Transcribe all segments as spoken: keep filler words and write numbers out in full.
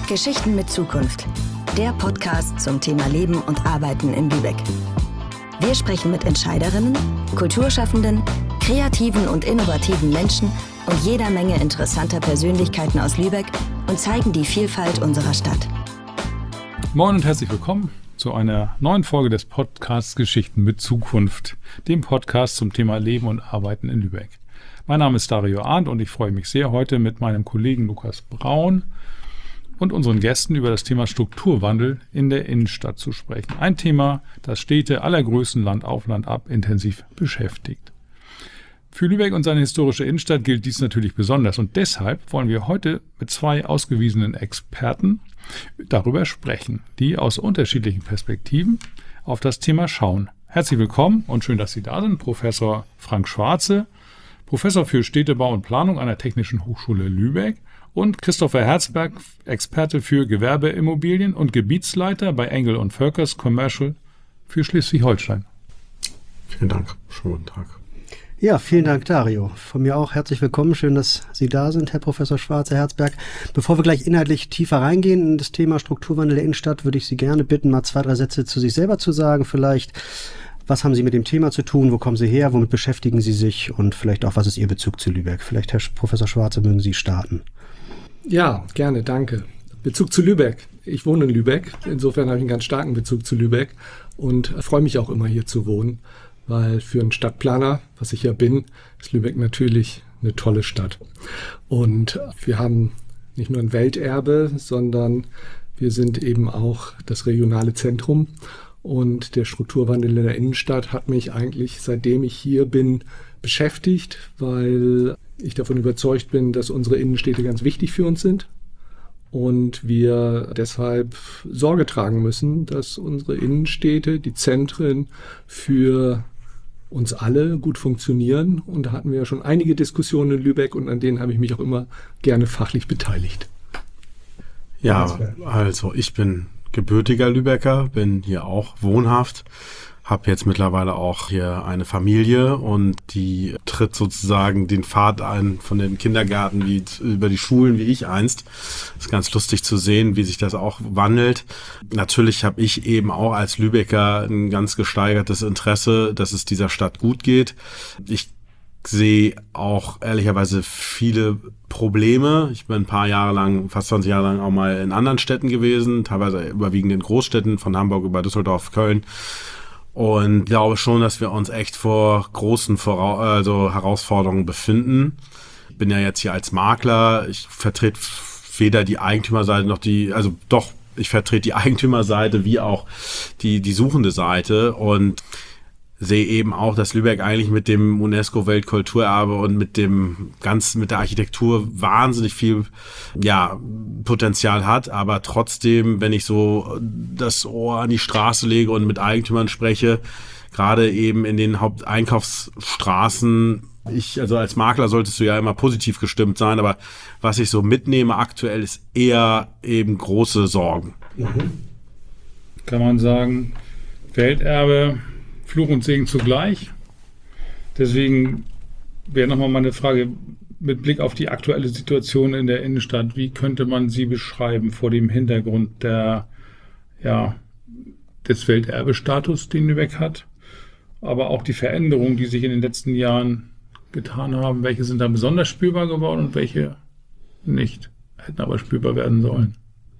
Geschichten mit Zukunft. Der Podcast zum Thema Leben und Arbeiten in Lübeck. Wir sprechen mit Entscheiderinnen, Kulturschaffenden, kreativen und innovativen Menschen und jeder Menge interessanter Persönlichkeiten aus Lübeck und zeigen die Vielfalt unserer Stadt. Moin und herzlich willkommen zu einer neuen Folge des Podcasts Geschichten mit Zukunft, dem Podcast zum Thema Leben und Arbeiten in Lübeck. Mein Name ist Dario Arndt und ich freue mich sehr, heute mit meinem Kollegen Lukas Braun und unseren Gästen über das Thema Strukturwandel in der Innenstadt zu sprechen. Ein Thema, das Städte aller Größen Land auf Land ab intensiv beschäftigt. Für Lübeck und seine historische Innenstadt gilt dies natürlich besonders und deshalb wollen wir heute mit zwei ausgewiesenen Experten darüber sprechen, die aus unterschiedlichen Perspektiven auf das Thema schauen. Herzlich willkommen und schön, dass Sie da sind, Professor Frank Schwarze, Professor für Städtebau und Planung an der Technischen Hochschule Lübeck, und Christopher Herzberg, Experte für Gewerbeimmobilien und Gebietsleiter bei Engel und Völkers Commercial für Schleswig-Holstein. Vielen Dank. Schönen guten Tag. Ja, vielen Dank, Dario. Von mir auch herzlich willkommen. Schön, dass Sie da sind, Herr Professor Schwarze, Herzberg. Bevor wir gleich inhaltlich tiefer reingehen in das Thema Strukturwandel der Innenstadt, würde ich Sie gerne bitten, mal zwei, drei Sätze zu sich selber zu sagen. Vielleicht, was haben Sie mit dem Thema zu tun? Wo kommen Sie her? Womit beschäftigen Sie sich? Und vielleicht auch, was ist Ihr Bezug zu Lübeck? Vielleicht, Herr Professor Schwarze, mögen Sie starten. Ja, gerne, danke. Bezug zu Lübeck. Ich wohne in Lübeck. Insofern habe ich einen ganz starken Bezug zu Lübeck und freue mich auch immer hier zu wohnen, weil für einen Stadtplaner, was ich ja bin, ist Lübeck natürlich eine tolle Stadt. Und wir haben nicht nur ein Welterbe, sondern wir sind eben auch das regionale Zentrum. Und der Strukturwandel in der Innenstadt hat mich eigentlich, seitdem ich hier bin, beschäftigt, weil ich davon überzeugt bin, dass unsere Innenstädte ganz wichtig für uns sind und wir deshalb Sorge tragen müssen, dass unsere Innenstädte, die Zentren für uns alle gut funktionieren. Und da hatten wir ja schon einige Diskussionen in Lübeck und an denen habe ich mich auch immer gerne fachlich beteiligt. Ja, also ich bin gebürtiger Lübecker, bin hier auch wohnhaft. Habe jetzt mittlerweile auch hier eine Familie und die tritt sozusagen den Pfad ein von den Kindergärten wie über die Schulen wie ich einst. Das ist ganz lustig zu sehen, wie sich das auch wandelt. Natürlich habe ich eben auch als Lübecker ein ganz gesteigertes Interesse, dass es dieser Stadt gut geht. Ich sehe auch ehrlicherweise viele Probleme. Ich bin ein paar Jahre lang, fast zwanzig Jahre lang auch mal in anderen Städten gewesen, teilweise überwiegend in Großstädten, von Hamburg über Düsseldorf, Köln. Und ich glaube schon, dass wir uns echt vor großen Vorau- also Herausforderungen befinden. Ich bin ja jetzt hier als Makler. Ich vertrete weder die Eigentümerseite noch die, also doch, ich vertrete die Eigentümerseite wie auch die, die suchende Seite und sehe eben auch, dass Lübeck eigentlich mit dem UNESCO-Weltkulturerbe und mit dem ganz, mit der Architektur wahnsinnig viel, ja, Potenzial hat. Aber trotzdem, wenn ich so das Ohr an die Straße lege und mit Eigentümern spreche, gerade eben in den Haupteinkaufsstraßen, ich, also als Makler solltest du ja immer positiv gestimmt sein, aber was ich so mitnehme aktuell ist eher eben große Sorgen. Mhm. Kann man sagen, Welterbe, Fluch und Segen zugleich. Deswegen wäre nochmal meine Frage mit Blick auf die aktuelle Situation in der Innenstadt. Wie könnte man sie beschreiben vor dem Hintergrund der, ja, des Welterbestatus, den Lübeck hat, aber auch die Veränderungen, die sich in den letzten Jahren getan haben? Welche sind da besonders spürbar geworden und welche nicht, hätten aber spürbar werden sollen?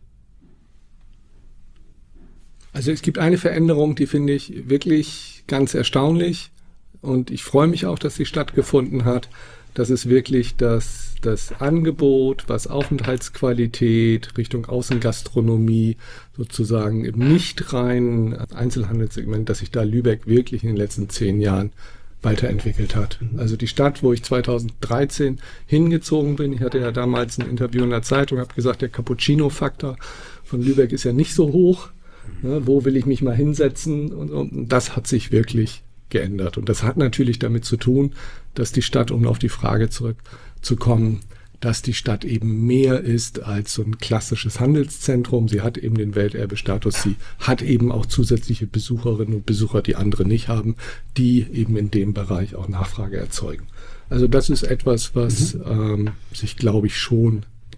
Also es gibt eine Veränderung, die finde ich wirklich ganz erstaunlich und ich freue mich auch, dass sie stattgefunden hat. Das ist wirklich das, das Angebot, was Aufenthaltsqualität Richtung Außengastronomie sozusagen im nicht reinen Einzelhandelssegment, dass sich da Lübeck wirklich in den letzten zehn Jahren weiterentwickelt hat. Also die Stadt, wo ich zweitausenddreizehn hingezogen bin, ich hatte ja damals ein Interview in der Zeitung, habe gesagt, der Cappuccino-Faktor von Lübeck ist ja nicht so hoch. Ne, wo will ich mich mal hinsetzen? Und, und das hat sich wirklich geändert. Und das hat natürlich damit zu tun, dass die Stadt, um auf die Frage zurückzukommen, dass die Stadt eben mehr ist als so ein klassisches Handelszentrum. Sie hat eben den Welterbestatus. Sie hat eben auch zusätzliche Besucherinnen und Besucher, die andere nicht haben, die eben in dem Bereich auch Nachfrage erzeugen. Also das ist etwas, was mhm. ähm, sich, glaube ich, schon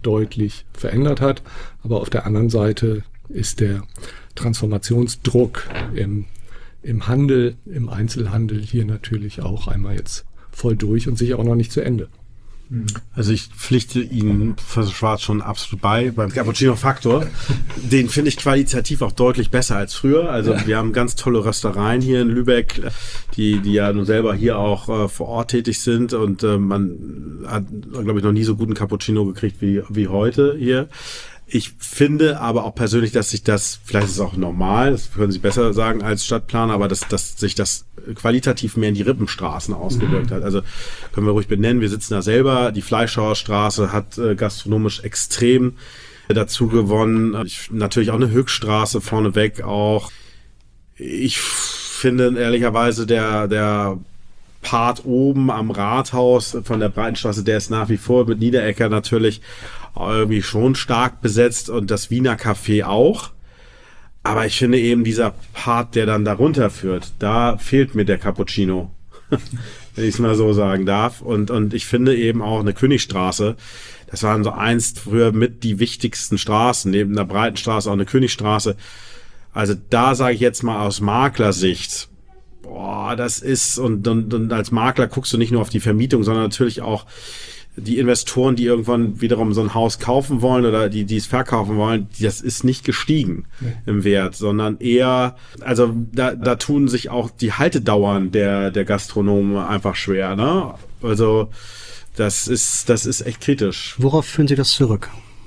deutlich verändert hat. Aber auf der anderen Seite ist der Transformationsdruck im, im Handel, im Einzelhandel hier natürlich auch einmal jetzt voll durch und sicher auch noch nicht zu Ende. Also ich pflichte Ihnen, Professor Schwarz, schon absolut bei. Beim Cappuccino-Faktor, den finde ich qualitativ auch deutlich besser als früher. Also ja. Wir haben ganz tolle Röstereien hier in Lübeck, die die ja nun selber hier auch äh, vor Ort tätig sind. Und äh, man hat, glaube ich, noch nie so guten Cappuccino gekriegt wie wie heute hier. Ich finde aber auch persönlich, dass sich das, vielleicht ist es auch normal, das können Sie besser sagen als Stadtplaner, aber dass, dass sich das qualitativ mehr in die Rippenstraßen ausgewirkt hat. Also können wir ruhig benennen, wir sitzen da selber, die Fleischhauerstraße hat äh, gastronomisch extrem dazu gewonnen. Ich, natürlich auch eine Höchststraße vorneweg auch. Ich finde ehrlicherweise der, der Part oben am Rathaus von der Breitenstraße, der ist nach wie vor mit Niederecker natürlich irgendwie schon stark besetzt und das Wiener Café auch. Aber ich finde eben dieser Part, der dann darunter führt, da fehlt mir der Cappuccino, wenn ich es mal so sagen darf. Und, und ich finde eben auch eine Königstraße, das waren so einst früher mit die wichtigsten Straßen, neben der Breitenstraße auch eine Königstraße. Also da sage ich jetzt mal aus Maklersicht, boah, das ist, und, und, und als Makler guckst du nicht nur auf die Vermietung, sondern natürlich auch die Investoren, die irgendwann wiederum so ein Haus kaufen wollen oder die, die es verkaufen wollen, das ist nicht gestiegen nee. im Wert, sondern eher, also da, da tun sich auch die Haltedauern der, der Gastronomen einfach schwer, ne? Also das ist, das ist echt kritisch. Worauf führen Sie das zurück?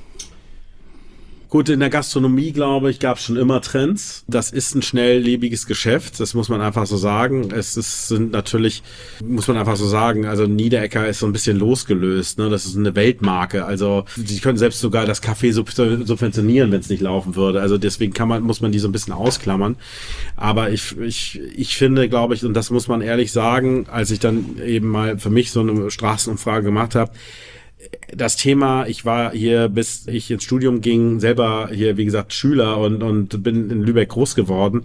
Gut, in der Gastronomie, glaube ich, gab es schon immer Trends. Das ist ein schnelllebiges Geschäft, das muss man einfach so sagen. Es ist, sind natürlich, muss man einfach so sagen, also Niederecker ist so ein bisschen losgelöst, ne? Das ist eine Weltmarke. Also sie können selbst sogar das Café subventionieren, wenn es nicht laufen würde. Also deswegen kann man, muss man die so ein bisschen ausklammern. Aber ich, ich, ich finde, glaube ich, und das muss man ehrlich sagen, als ich dann eben mal für mich so eine Straßenumfrage gemacht habe, das Thema, ich war hier, bis ich ins Studium ging, selber hier, wie gesagt, Schüler und, und bin in Lübeck groß geworden.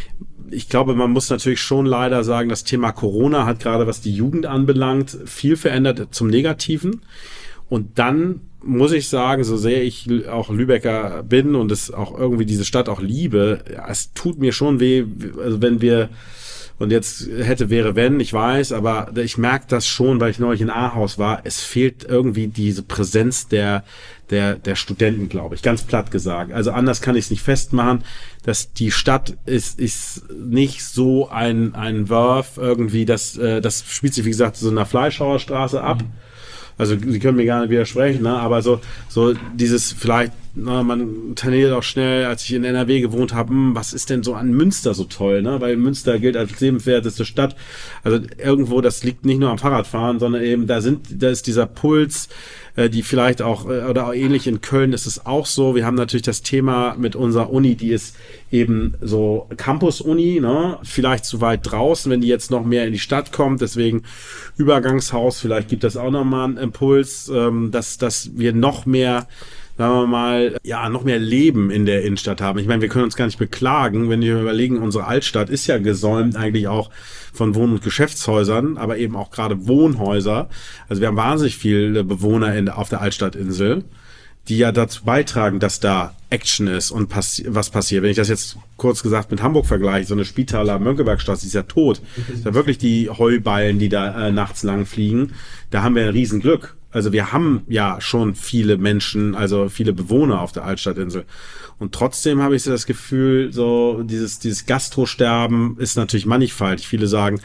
Ich glaube, man muss natürlich schon leider sagen, das Thema Corona hat gerade, was die Jugend anbelangt, viel verändert zum Negativen. Und dann muss ich sagen, so sehr ich auch Lübecker bin und es auch irgendwie diese Stadt auch liebe, es tut mir schon weh, also wenn wir Und jetzt hätte, wäre, wenn, ich weiß, aber ich merke das schon, weil ich neulich in Ahaus war, es fehlt irgendwie diese Präsenz der, der, der Studenten, glaube ich, ganz platt gesagt. Also anders kann ich es nicht festmachen, dass die Stadt ist, ist nicht so ein, ein Wurf irgendwie, das, das spielt sich, wie gesagt, so in der Fleischhauerstraße ab. Mhm. Also Sie können mir gar nicht widersprechen, ne? Aber so, so dieses vielleicht, na, man tendiert auch schnell, als ich in N R W gewohnt habe, hm, was ist denn so an Münster so toll, ne? Weil Münster gilt als lebenswerteste Stadt. Also irgendwo, das liegt nicht nur am Fahrradfahren, sondern eben da sind, da ist dieser Puls, äh, die vielleicht auch, äh, oder auch ähnlich in Köln ist es auch so. Wir haben natürlich das Thema mit unserer Uni, die ist eben so Campus-Uni, ne? Vielleicht zu weit draußen, wenn die jetzt noch mehr in die Stadt kommt. Deswegen Übergangshaus, vielleicht gibt das auch nochmal einen Impuls, ähm, dass, dass wir noch mehr, sagen wir mal, ja, noch mehr Leben in der Innenstadt haben. Ich meine, wir können uns gar nicht beklagen, wenn wir überlegen, unsere Altstadt ist ja gesäumt eigentlich auch von Wohn- und Geschäftshäusern, aber eben auch gerade Wohnhäuser. Also wir haben wahnsinnig viele Bewohner in, auf der Altstadtinsel, die ja dazu beitragen, dass da Action ist und passi- was passiert. Wenn ich das jetzt kurz gesagt mit Hamburg vergleiche, so eine Spitaler Mönckebergstraße, die ist ja tot. Das sind ja wirklich die Heuballen, die da äh, nachts lang fliegen. Da haben wir ein Riesenglück. Also wir haben ja schon viele Menschen, also viele Bewohner auf der Altstadtinsel. Und trotzdem habe ich so das Gefühl, so dieses, dieses Gastrosterben ist natürlich mannigfaltig. Viele sagen,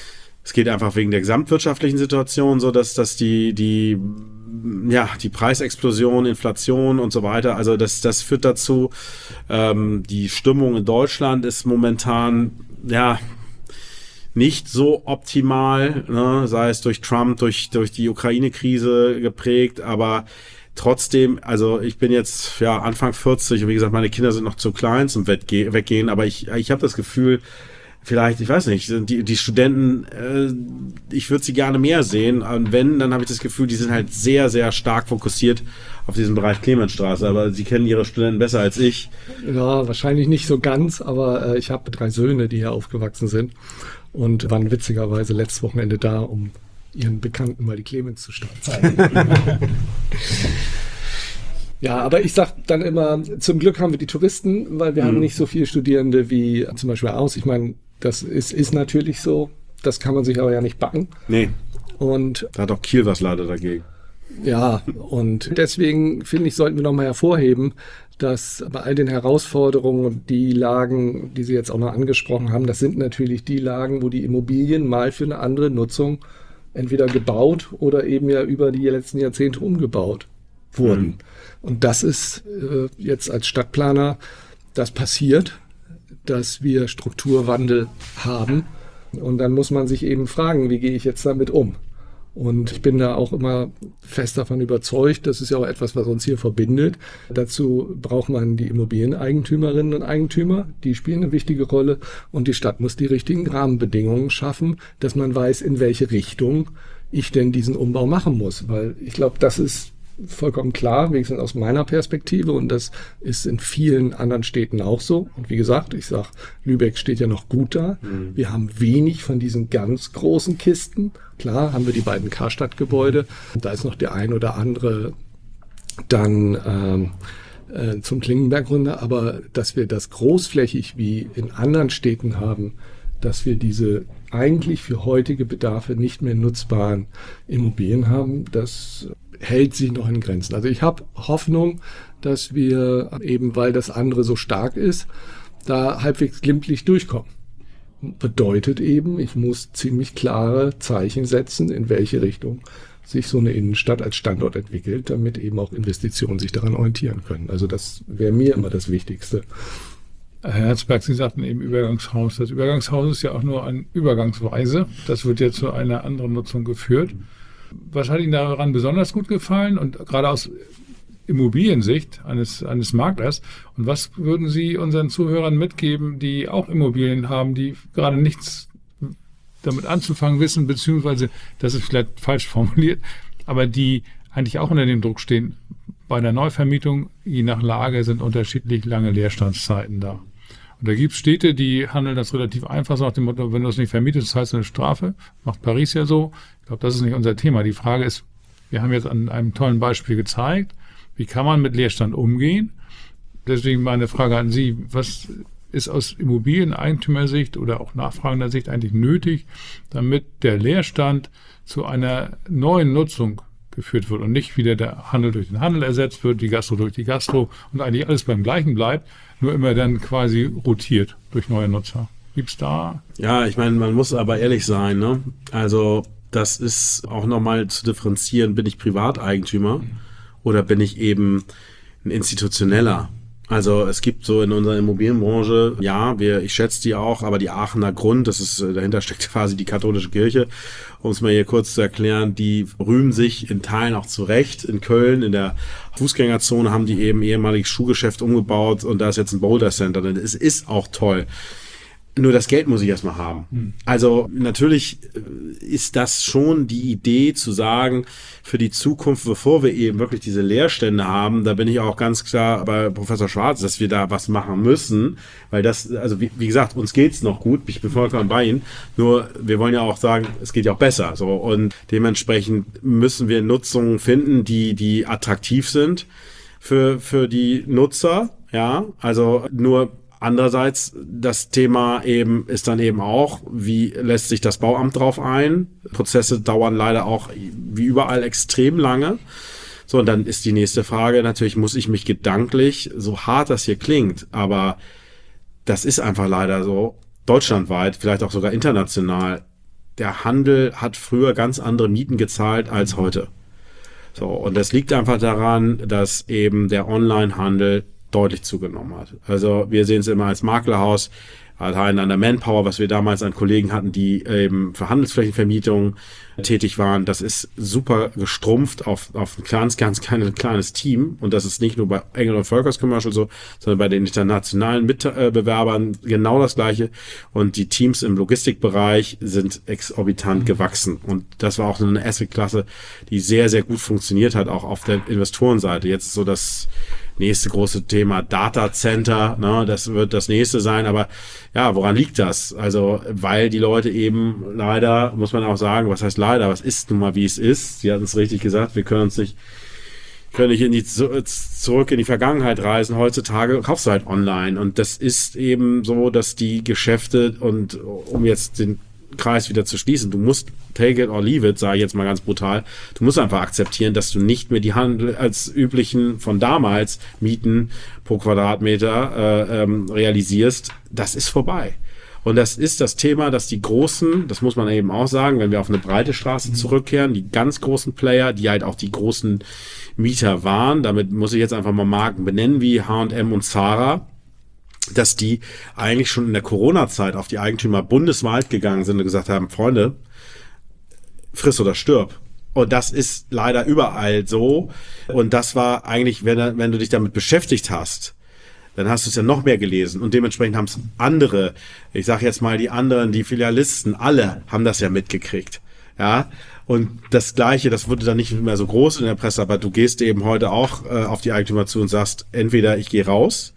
es geht einfach wegen der gesamtwirtschaftlichen Situation so, dass, dass die, die, ja, die Preisexplosion, Inflation und so weiter, also das, das führt dazu, ähm, die Stimmung in Deutschland ist momentan, ja, nicht so optimal, ne, sei es durch Trump, durch, durch die Ukraine-Krise geprägt, aber trotzdem, also ich bin jetzt ja Anfang vierzig und wie gesagt, meine Kinder sind noch zu klein zum Weggehen, weggehen, aber ich, ich habe das Gefühl, vielleicht, ich weiß nicht, die, die Studenten, äh, ich würde sie gerne mehr sehen. Und wenn, dann habe ich das Gefühl, die sind halt sehr, sehr stark fokussiert auf diesen Bereich Clemensstraße. Aber sie kennen ihre Studenten besser als ich. Ja, wahrscheinlich nicht so ganz, aber äh, ich habe drei Söhne, die hier aufgewachsen sind und waren witzigerweise letztes Wochenende da, um ihren Bekannten mal die Clemens zu zeigen. Ja, aber ich sag dann immer, zum Glück haben wir die Touristen, weil wir mhm. haben nicht so viele Studierende wie zum Beispiel aus. Ich meine, das ist, ist natürlich so, das kann man sich aber ja nicht backen. Nee, und da hat auch Kiel was leider dagegen. Ja, und deswegen finde ich, sollten wir nochmal hervorheben, dass bei all den Herausforderungen und die Lagen, die Sie jetzt auch noch angesprochen haben, das sind natürlich die Lagen, wo die Immobilien mal für eine andere Nutzung entweder gebaut oder eben ja über die letzten Jahrzehnte umgebaut wurden. Mhm. Und das ist äh, jetzt als Stadtplaner, das passiert, dass wir Strukturwandel haben. Und dann muss man sich eben fragen, wie gehe ich jetzt damit um? Und ich bin da auch immer fest davon überzeugt, das ist ja auch etwas, was uns hier verbindet. Dazu braucht man die Immobilieneigentümerinnen und Eigentümer, die spielen eine wichtige Rolle. Und die Stadt muss die richtigen Rahmenbedingungen schaffen, dass man weiß, in welche Richtung ich denn diesen Umbau machen muss. Weil ich glaube, das ist vollkommen klar, wenigstens aus meiner Perspektive, und das ist in vielen anderen Städten auch so. Und wie gesagt, ich sage, Lübeck steht ja noch gut da. Mhm. Wir haben wenig von diesen ganz großen Kisten. Klar haben wir die beiden Karstadt-Gebäude. Da ist noch der ein oder andere dann ähm, äh, zum Klingenberg runter. Aber dass wir das großflächig wie in anderen Städten haben, dass wir diese eigentlich für heutige Bedarfe nicht mehr nutzbaren Immobilien haben, das hält sich noch in Grenzen. Also ich habe Hoffnung, dass wir eben, weil das andere so stark ist, da halbwegs glimpflich durchkommen. Bedeutet eben, ich muss ziemlich klare Zeichen setzen, in welche Richtung sich so eine Innenstadt als Standort entwickelt, damit eben auch Investitionen sich daran orientieren können. Also das wäre mir immer das Wichtigste. Herr Herzberg, Sie sagten eben Übergangshaus. Das Übergangshaus ist ja auch nur eine Übergangsweise. Das wird ja zu einer anderen Nutzung geführt. Was hat Ihnen daran besonders gut gefallen und gerade aus Immobiliensicht eines, eines Maklers? Und was würden Sie unseren Zuhörern mitgeben, die auch Immobilien haben, die gerade nichts damit anzufangen wissen, beziehungsweise, das ist vielleicht falsch formuliert, aber die eigentlich auch unter dem Druck stehen, bei der Neuvermietung, je nach Lage, sind unterschiedlich lange Leerstandszeiten da. Und da gibt es Städte, die handeln das relativ einfach, so nach dem Motto, wenn du es nicht vermietest, zahlst du eine Strafe. Macht Paris ja so. Ich glaube, das ist nicht unser Thema. Die Frage ist, wir haben jetzt an einem tollen Beispiel gezeigt, wie kann man mit Leerstand umgehen? Deswegen meine Frage an Sie, was ist aus Immobilieneigentümersicht oder auch nachfragender Sicht eigentlich nötig, damit der Leerstand zu einer neuen Nutzung geführt wird und nicht wieder der Handel durch den Handel ersetzt wird, die Gastro durch die Gastro und eigentlich alles beim Gleichen bleibt, nur immer dann quasi rotiert durch neue Nutzer. Gibt's da? Ja, ich meine, man muss aber ehrlich sein, ne? Also das ist auch nochmal zu differenzieren, bin ich Privateigentümer mhm. oder bin ich eben ein Institutioneller? Also es gibt so in unserer Immobilienbranche, ja, wir, ich schätze die auch, aber die Aachener Grund, das ist, dahinter steckt quasi die katholische Kirche, um es mal hier kurz zu erklären, die rühmen sich in Teilen auch zurecht. In Köln, in der Fußgängerzone, haben die eben ehemaliges Schuhgeschäft umgebaut und da ist jetzt ein Boulder Center. Es ist auch toll. Nur das Geld muss ich erstmal haben. Hm. Also natürlich ist das schon die Idee zu sagen, für die Zukunft, bevor wir eben wirklich diese Leerstände haben, da bin ich auch ganz klar bei Professor Schwarz, dass wir da was machen müssen, weil das, also wie, wie gesagt, uns geht's noch gut, ich bin vollkommen bei Ihnen, nur wir wollen ja auch sagen, es geht ja auch besser, so, und dementsprechend müssen wir Nutzungen finden, die, die attraktiv sind für, für die Nutzer, ja, also nur andererseits, das Thema eben ist dann eben auch, wie lässt sich das Bauamt drauf ein? Prozesse dauern leider auch wie überall extrem lange. So, und dann ist die nächste Frage, natürlich muss ich mich gedanklich, so hart das hier klingt, aber das ist einfach leider so, deutschlandweit, vielleicht auch sogar international, der Handel hat früher ganz andere Mieten gezahlt als heute. So, und das liegt einfach daran, dass eben der Onlinehandel deutlich zugenommen hat. Also wir sehen es immer als Maklerhaus, allein an der Manpower, was wir damals an Kollegen hatten, die eben für Handelsflächenvermietung tätig waren. Das ist super gestrumpft auf, auf ein ganz, ganz kleines, kleines Team. Und das ist nicht nur bei Engel und Völkers Commercial so, sondern bei den internationalen Mitbewerbern genau das Gleiche. Und die Teams im Logistikbereich sind exorbitant gewachsen. Und das war auch eine Asset-Klasse, die sehr, sehr gut funktioniert hat, auch auf der Investorenseite. Jetzt ist so das nächste große Thema Data Center, ne, das wird das nächste sein, aber ja, woran liegt das? Also, weil die Leute eben leider, muss man auch sagen, was heißt leider, was ist nun mal, wie es ist, Sie hatten es richtig gesagt, wir können uns nicht könnte ich in die, zurück in die Vergangenheit reisen. Heutzutage kaufst du halt online. Und das ist eben so, dass die Geschäfte, und um jetzt den Kreis wieder zu schließen, du musst take it or leave it, sage ich jetzt mal ganz brutal, du musst einfach akzeptieren, dass du nicht mehr die Handel als üblichen von damals Mieten pro Quadratmeter äh, ähm, realisierst. Das ist vorbei. Und das ist das Thema, dass die großen, das muss man eben auch sagen, wenn wir auf eine breite Straße zurückkehren, die ganz großen Player, die halt auch die großen Mieter waren, damit muss ich jetzt einfach mal Marken benennen, wie H und M und Zara, dass die eigentlich schon in der Corona-Zeit auf die Eigentümer bundesweit gegangen sind und gesagt haben, Freunde, friss oder stirb. Und das ist leider überall so. Und das war eigentlich, wenn, wenn du dich damit beschäftigt hast, dann hast du es ja noch mehr gelesen. Und dementsprechend haben es andere, ich sage jetzt mal die anderen, die Filialisten, alle haben das ja mitgekriegt. Ja, und das Gleiche, das wurde dann nicht mehr so groß in der Presse, aber du gehst eben heute auch äh, auf die Eigentümer zu und sagst, entweder ich gehe raus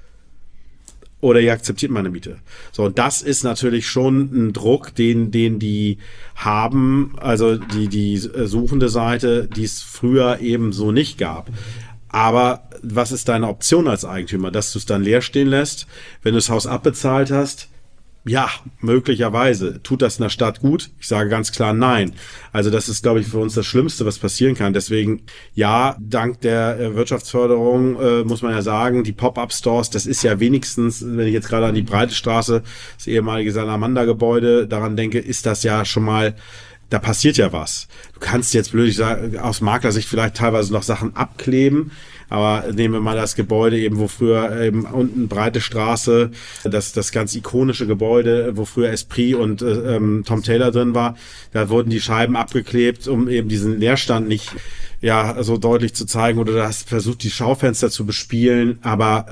oder ihr akzeptiert meine Miete. So, und das ist natürlich schon ein Druck, den, den die haben, also die, die suchende Seite, die es früher eben so nicht gab. Aber was ist deine Option als Eigentümer? Dass du es dann leer stehen lässt, wenn du das Haus abbezahlt hast? Ja, möglicherweise. Tut das in der Stadt gut? Ich sage ganz klar nein. Also das ist, glaube ich, für uns das Schlimmste, was passieren kann. Deswegen, ja, dank der äh, Wirtschaftsförderung äh, muss man ja sagen, die Pop-Up-Stores, das ist ja wenigstens, wenn ich jetzt gerade an die Breite Straße, das ehemalige Salamander-Gebäude, daran denke, ist das ja schon mal, da passiert ja was. Du kannst jetzt blöd sagen, aus Maklersicht vielleicht teilweise noch Sachen abkleben, aber nehmen wir mal das Gebäude eben, wo früher eben unten breite Straße, das das ganz ikonische Gebäude, wo früher Esprit und äh, ähm, Tom Taylor drin war, da wurden die Scheiben abgeklebt, um eben diesen Leerstand nicht ja so deutlich zu zeigen, oder du hast versucht, die Schaufenster zu bespielen, aber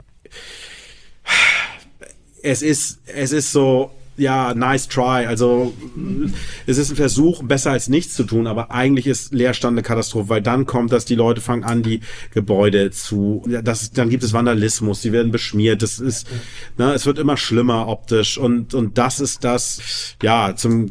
es ist es ist so, ja, nice try. Also es ist ein Versuch, besser als nichts zu tun, aber eigentlich ist Leerstand eine Katastrophe, weil dann kommt, dass die Leute fangen an, die Gebäude zu, das, dann gibt es Vandalismus, die werden beschmiert, das ist, ne, es wird immer schlimmer optisch, und und das ist das, ja, zum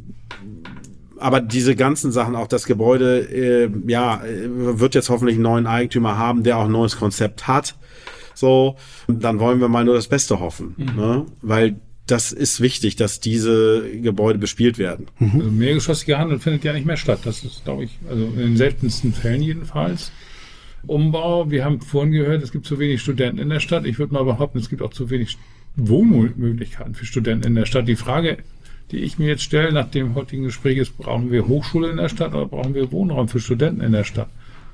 aber diese ganzen Sachen, auch das Gebäude, äh, ja, wird jetzt hoffentlich einen neuen Eigentümer haben, der auch ein neues Konzept hat. So, dann wollen wir mal nur das Beste hoffen, mhm. ne? Weil das ist wichtig, dass diese Gebäude bespielt werden. Also mehrgeschossiger Handel findet ja nicht mehr statt. Das ist, glaube ich, also in den seltensten Fällen jedenfalls. Umbau, wir haben vorhin gehört, es gibt zu wenig Studenten in der Stadt. Ich würde mal behaupten, es gibt auch zu wenig Wohnmöglichkeiten für Studenten in der Stadt. Die Frage, die ich mir jetzt stelle nach dem heutigen Gespräch ist, brauchen wir Hochschule in der Stadt oder brauchen wir Wohnraum für Studenten in der Stadt?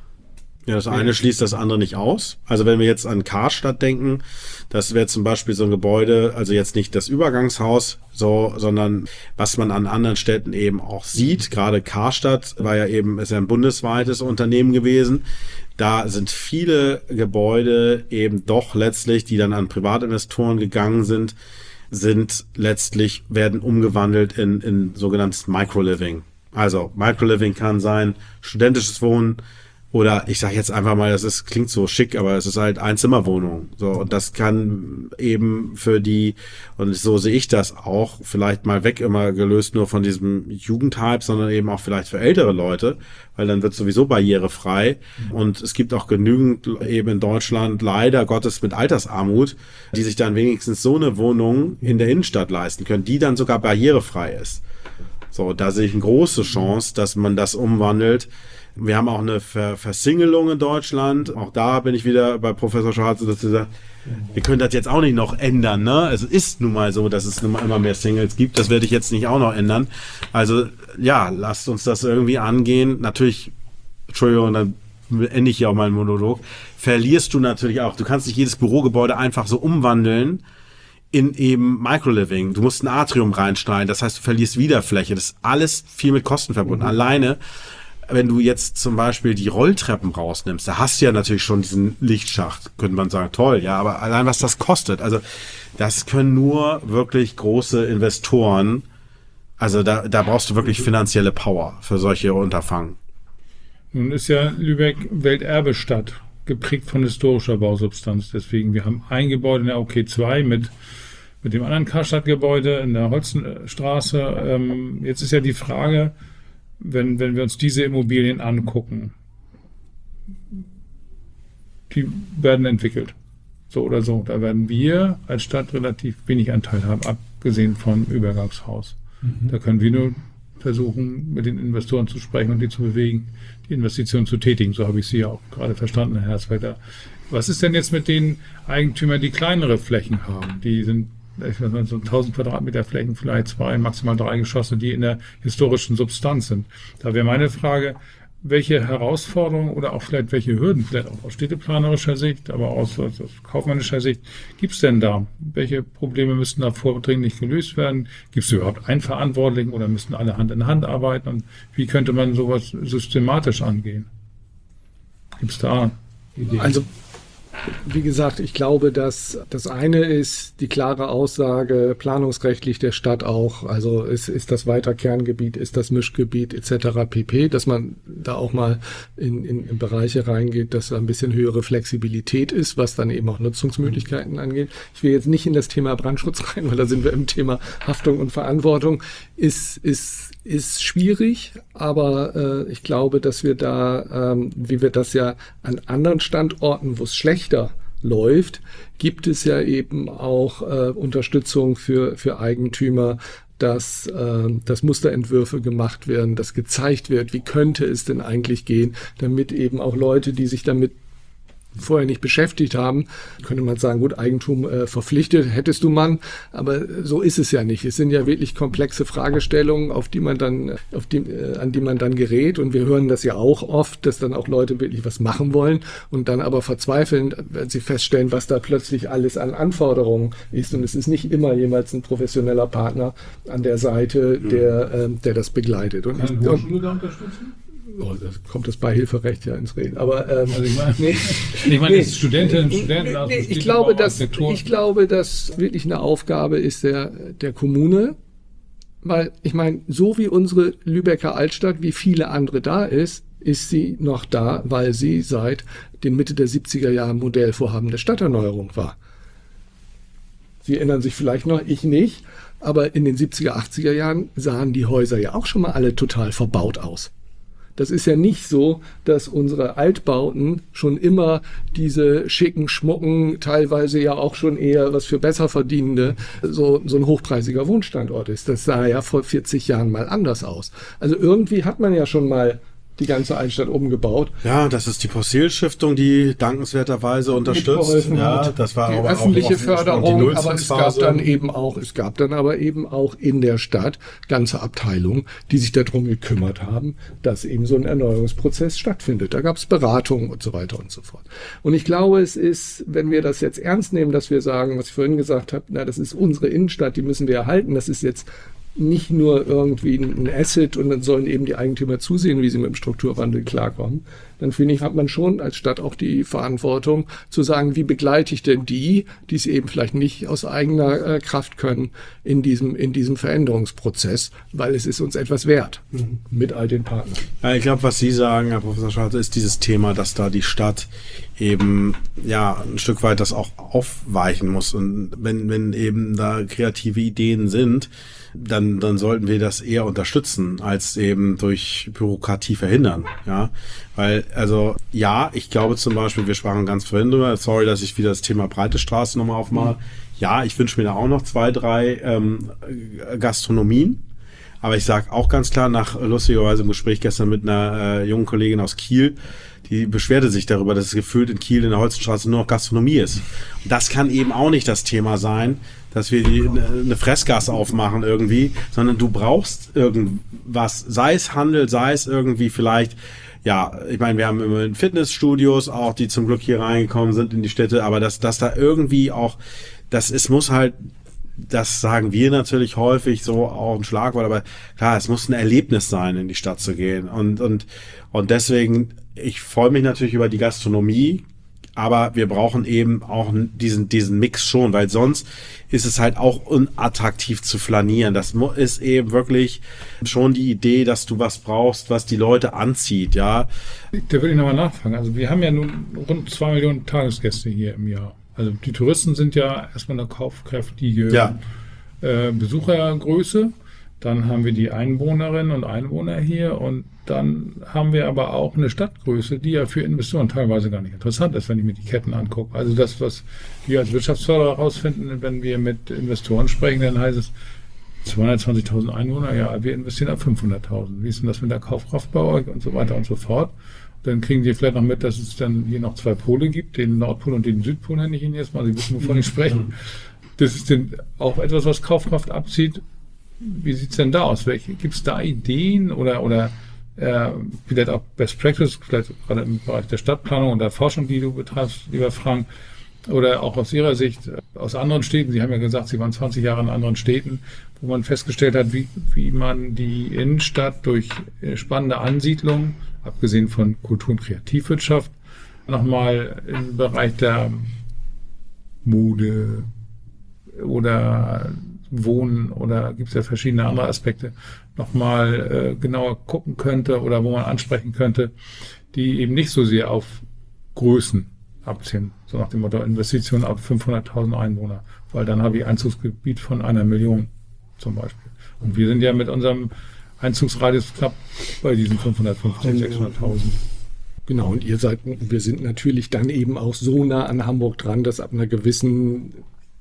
Ja, das eine schließt das andere nicht aus. Also wenn wir jetzt an Karstadt denken, das wäre zum Beispiel so ein Gebäude, also jetzt nicht das Übergangshaus, so, sondern was man an anderen Städten eben auch sieht. Gerade Karstadt war ja eben, ist ja ein bundesweites Unternehmen gewesen. Da sind viele Gebäude eben doch letztlich, die dann an Privatinvestoren gegangen sind, sind letztlich, werden umgewandelt in, in sogenanntes Microliving. Also Microliving kann sein studentisches Wohnen, oder ich sage jetzt einfach mal, das ist, klingt so schick, aber es ist halt Einzimmerwohnung. So, und das kann eben für die, und so sehe ich das auch, vielleicht mal weg immer gelöst nur von diesem Jugendhype, sondern eben auch vielleicht für ältere Leute, weil dann wird sowieso barrierefrei. Und es gibt auch genügend eben in Deutschland, leider Gottes, mit Altersarmut, die sich dann wenigstens so eine Wohnung in der Innenstadt leisten können, die dann sogar barrierefrei ist. So, da sehe ich eine große Chance, dass man das umwandelt. Wir haben auch eine Ver- Versingelung in Deutschland. Auch da bin ich wieder bei Professor Schwarze, dass er sagt, wir können das jetzt auch nicht noch ändern, ne? Es ist nun mal so, dass es nun mal immer mehr Singles gibt. Das werde ich jetzt nicht auch noch ändern. Also, ja, lasst uns das irgendwie angehen. Natürlich, Entschuldigung, dann ende ich hier auch meinen Monolog. Verlierst du natürlich auch. Du kannst nicht jedes Bürogebäude einfach so umwandeln in eben Microliving. Du musst ein Atrium reinschneiden. Das heißt, du verlierst wieder Fläche. Das ist alles viel mit Kosten verbunden. Mhm. Alleine, wenn du jetzt zum Beispiel die Rolltreppen rausnimmst, da hast du ja natürlich schon diesen Lichtschacht, könnte man sagen, toll, ja, aber allein was das kostet, also das können nur wirklich große Investoren, also da, da brauchst du wirklich finanzielle Power für solche Unterfangen. Nun ist ja Lübeck Welterbestadt, geprägt von historischer Bausubstanz, deswegen, wir haben ein Gebäude in der O K zwei mit mit dem anderen Karstadt-Gebäude in der Holzenstraße. Ähm, jetzt ist ja die Frage, Wenn, wenn wir uns diese Immobilien angucken, die werden entwickelt. So oder so. Da werden wir als Stadt relativ wenig Anteil haben, abgesehen vom Übergangshaus. Mhm. Da können wir nur versuchen, mit den Investoren zu sprechen und die zu bewegen, die Investitionen zu tätigen. So habe ich Sie ja auch gerade verstanden, Herr Herzberger. Was ist denn jetzt mit den Eigentümern, die kleinere Flächen haben? Die sind, ich weiß nicht, so tausend Quadratmeter Flächen, vielleicht zwei, maximal drei Geschosse, die in der historischen Substanz sind. Da wäre meine Frage, welche Herausforderungen oder auch vielleicht welche Hürden, vielleicht auch aus städteplanerischer Sicht, aber auch aus, aus kaufmännischer Sicht, gibt es denn da? Welche Probleme müssten da vordringlich gelöst werden? Gibt es überhaupt einen Verantwortlichen oder müssten alle Hand in Hand arbeiten? Und wie könnte man sowas systematisch angehen? Gibt es da Ideen? Also, wie gesagt, ich glaube, dass das eine ist die klare Aussage planungsrechtlich der Stadt auch, also ist, ist das weiter Kerngebiet, ist das Mischgebiet et cetera pp., dass man da auch mal in, in, in Bereiche reingeht, dass da ein bisschen höhere Flexibilität ist, was dann eben auch Nutzungsmöglichkeiten angeht. Ich will jetzt nicht in das Thema Brandschutz rein, weil da sind wir im Thema Haftung und Verantwortung. Ist, ist, ist schwierig, aber äh, ich glaube, dass wir da, ähm, wie wir das ja an anderen Standorten, wo es schlechter läuft, gibt es ja eben auch äh, Unterstützung für, für Eigentümer, dass, äh, dass Musterentwürfe gemacht werden, dass gezeigt wird, wie könnte es denn eigentlich gehen, damit eben auch Leute, die sich damit vorher nicht beschäftigt haben, könnte man sagen, gut, Eigentum äh, verpflichtet, hättest du man, aber so ist es ja nicht. Es sind ja wirklich komplexe Fragestellungen, auf die man dann, auf die, äh, an die man dann gerät, und wir hören das ja auch oft, dass dann auch Leute wirklich was machen wollen und dann aber verzweifeln, wenn sie feststellen, was da plötzlich alles an Anforderungen ist, und es ist nicht immer jemals ein professioneller Partner an der Seite, der, äh, der das begleitet. Und, Kann die Hochschule da unterstützen? Oh, da kommt das Beihilferecht ja ins Reden. Aber ähm, also ich meine, nee, ich meine, nee, Studentinnen und Studenten. Nee, nee, ich glaube, dass ich glaube, dass wirklich eine Aufgabe ist der der Kommune, weil ich meine, so wie unsere Lübecker Altstadt, wie viele andere da ist, ist sie noch da, weil sie seit den Mitte der siebziger Jahre Modellvorhaben der Stadterneuerung war. Sie erinnern sich vielleicht noch, ich nicht, aber in den siebziger, achtziger Jahren sahen die Häuser ja auch schon mal alle total verbaut aus. Das ist ja nicht so, dass unsere Altbauten schon immer diese schicken, schmucken, teilweise ja auch schon eher was für Besserverdienende, so, so ein hochpreisiger Wohnstandort ist. Das sah ja vor vierzig Jahren mal anders aus. Also irgendwie hat man ja schon mal die ganze Altstadt umgebaut. Ja, das ist die Postil-Stiftung, die dankenswerterweise unterstützt. Ja, das war die aber öffentliche auch Förderung, aber es gab dann eben auch, es gab dann aber eben auch in der Stadt ganze Abteilungen, die sich darum gekümmert haben, dass eben so ein Erneuerungsprozess stattfindet. Da gab es Beratungen und so weiter und so fort. Und ich glaube, es ist, wenn wir das jetzt ernst nehmen, dass wir sagen, was ich vorhin gesagt habe, na, das ist unsere Innenstadt, die müssen wir erhalten, das ist jetzt nicht nur irgendwie ein Asset und dann sollen eben die Eigentümer zusehen, wie sie mit dem Strukturwandel klarkommen, dann finde ich, hat man schon als Stadt auch die Verantwortung zu sagen, wie begleite ich denn die, die es eben vielleicht nicht aus eigener äh, Kraft können, in diesem, in diesem Veränderungsprozess, weil es ist uns etwas wert, mhm. mit all den Partnern. Ja, ich glaube, was Sie sagen, Herr Professor Schwarze, ist dieses Thema, dass da die Stadt eben ja ein Stück weit das auch aufweichen muss. Und wenn, wenn eben da kreative Ideen sind, dann, dann sollten wir das eher unterstützen, als eben durch Bürokratie verhindern, ja, weil, also, ja, ich glaube zum Beispiel, wir sprachen ganz vorhin drüber, sorry, dass ich wieder das Thema Breite Straße nochmal aufmache, mhm. ja, ich wünsche mir da auch noch zwei, drei ähm, Gastronomien, aber ich sage auch ganz klar, nach lustigerweise im Gespräch gestern mit einer äh, jungen Kollegin aus Kiel, die beschwerte sich darüber, dass es gefühlt in Kiel in der Holzenstraße nur noch Gastronomie ist. Und das kann eben auch nicht das Thema sein, dass wir die, eine Fressgasse aufmachen irgendwie, sondern du brauchst irgendwas, sei es Handel, sei es irgendwie vielleicht, ja, ich meine, wir haben immer Fitnessstudios auch, die zum Glück hier reingekommen sind in die Städte, aber dass, dass da irgendwie auch, das ist, muss halt, das sagen wir natürlich häufig so auch ein Schlagwort, aber klar, es muss ein Erlebnis sein, in die Stadt zu gehen und, und, und deswegen, ich freue mich natürlich über die Gastronomie, aber wir brauchen eben auch diesen, diesen Mix schon, weil sonst ist es halt auch unattraktiv zu flanieren. Das ist eben wirklich schon die Idee, dass du was brauchst, was die Leute anzieht, ja. Da würde ich nochmal nachfragen. Also wir haben ja nun rund zwei Millionen Tagesgäste hier im Jahr. Also die Touristen sind ja erstmal eine kaufkräftige ja. äh, Besuchergröße. Dann haben wir die Einwohnerinnen und Einwohner hier und dann haben wir aber auch eine Stadtgröße, die ja für Investoren teilweise gar nicht interessant ist, wenn ich mir die Ketten angucke. Also das, was wir als Wirtschaftsförderer herausfinden, wenn wir mit Investoren sprechen, dann heißt es zweihundertzwanzigtausend Einwohner, ja, wir investieren ab fünfhunderttausend. Wie ist denn das mit der Kaufkraft bei euch und so weiter und so fort? Dann kriegen die vielleicht noch mit, dass es dann hier noch zwei Pole gibt, den Nordpol und den Südpol nenne ich Ihnen jetzt mal. Sie wissen, wovon ich spreche. Das ist denn auch etwas, was Kaufkraft abzieht. Wie sieht's denn da aus? Gibt es da Ideen oder, oder äh, vielleicht auch Best Practice, vielleicht gerade im Bereich der Stadtplanung und der Forschung, die du betreibst, lieber Frank, oder auch aus Ihrer Sicht aus anderen Städten? Sie haben ja gesagt, Sie waren zwanzig Jahre in anderen Städten, wo man festgestellt hat, wie, wie man die Innenstadt durch spannende Ansiedlung, abgesehen von Kultur- und Kreativwirtschaft, nochmal im Bereich der Mode oder Wohnen oder gibt es ja verschiedene andere Aspekte, nochmal äh, genauer gucken könnte oder wo man ansprechen könnte, die eben nicht so sehr auf Größen abziehen, so nach dem Motto Investitionen ab fünfhunderttausend Einwohner, weil dann habe ich Einzugsgebiet von einer Million zum Beispiel. Und wir sind ja mit unserem Einzugsradius knapp bei diesen fünfhundertfünfzig, sechshunderttausend. Genau, und ihr seid, wir sind natürlich dann eben auch so nah an Hamburg dran, dass ab einer gewissen,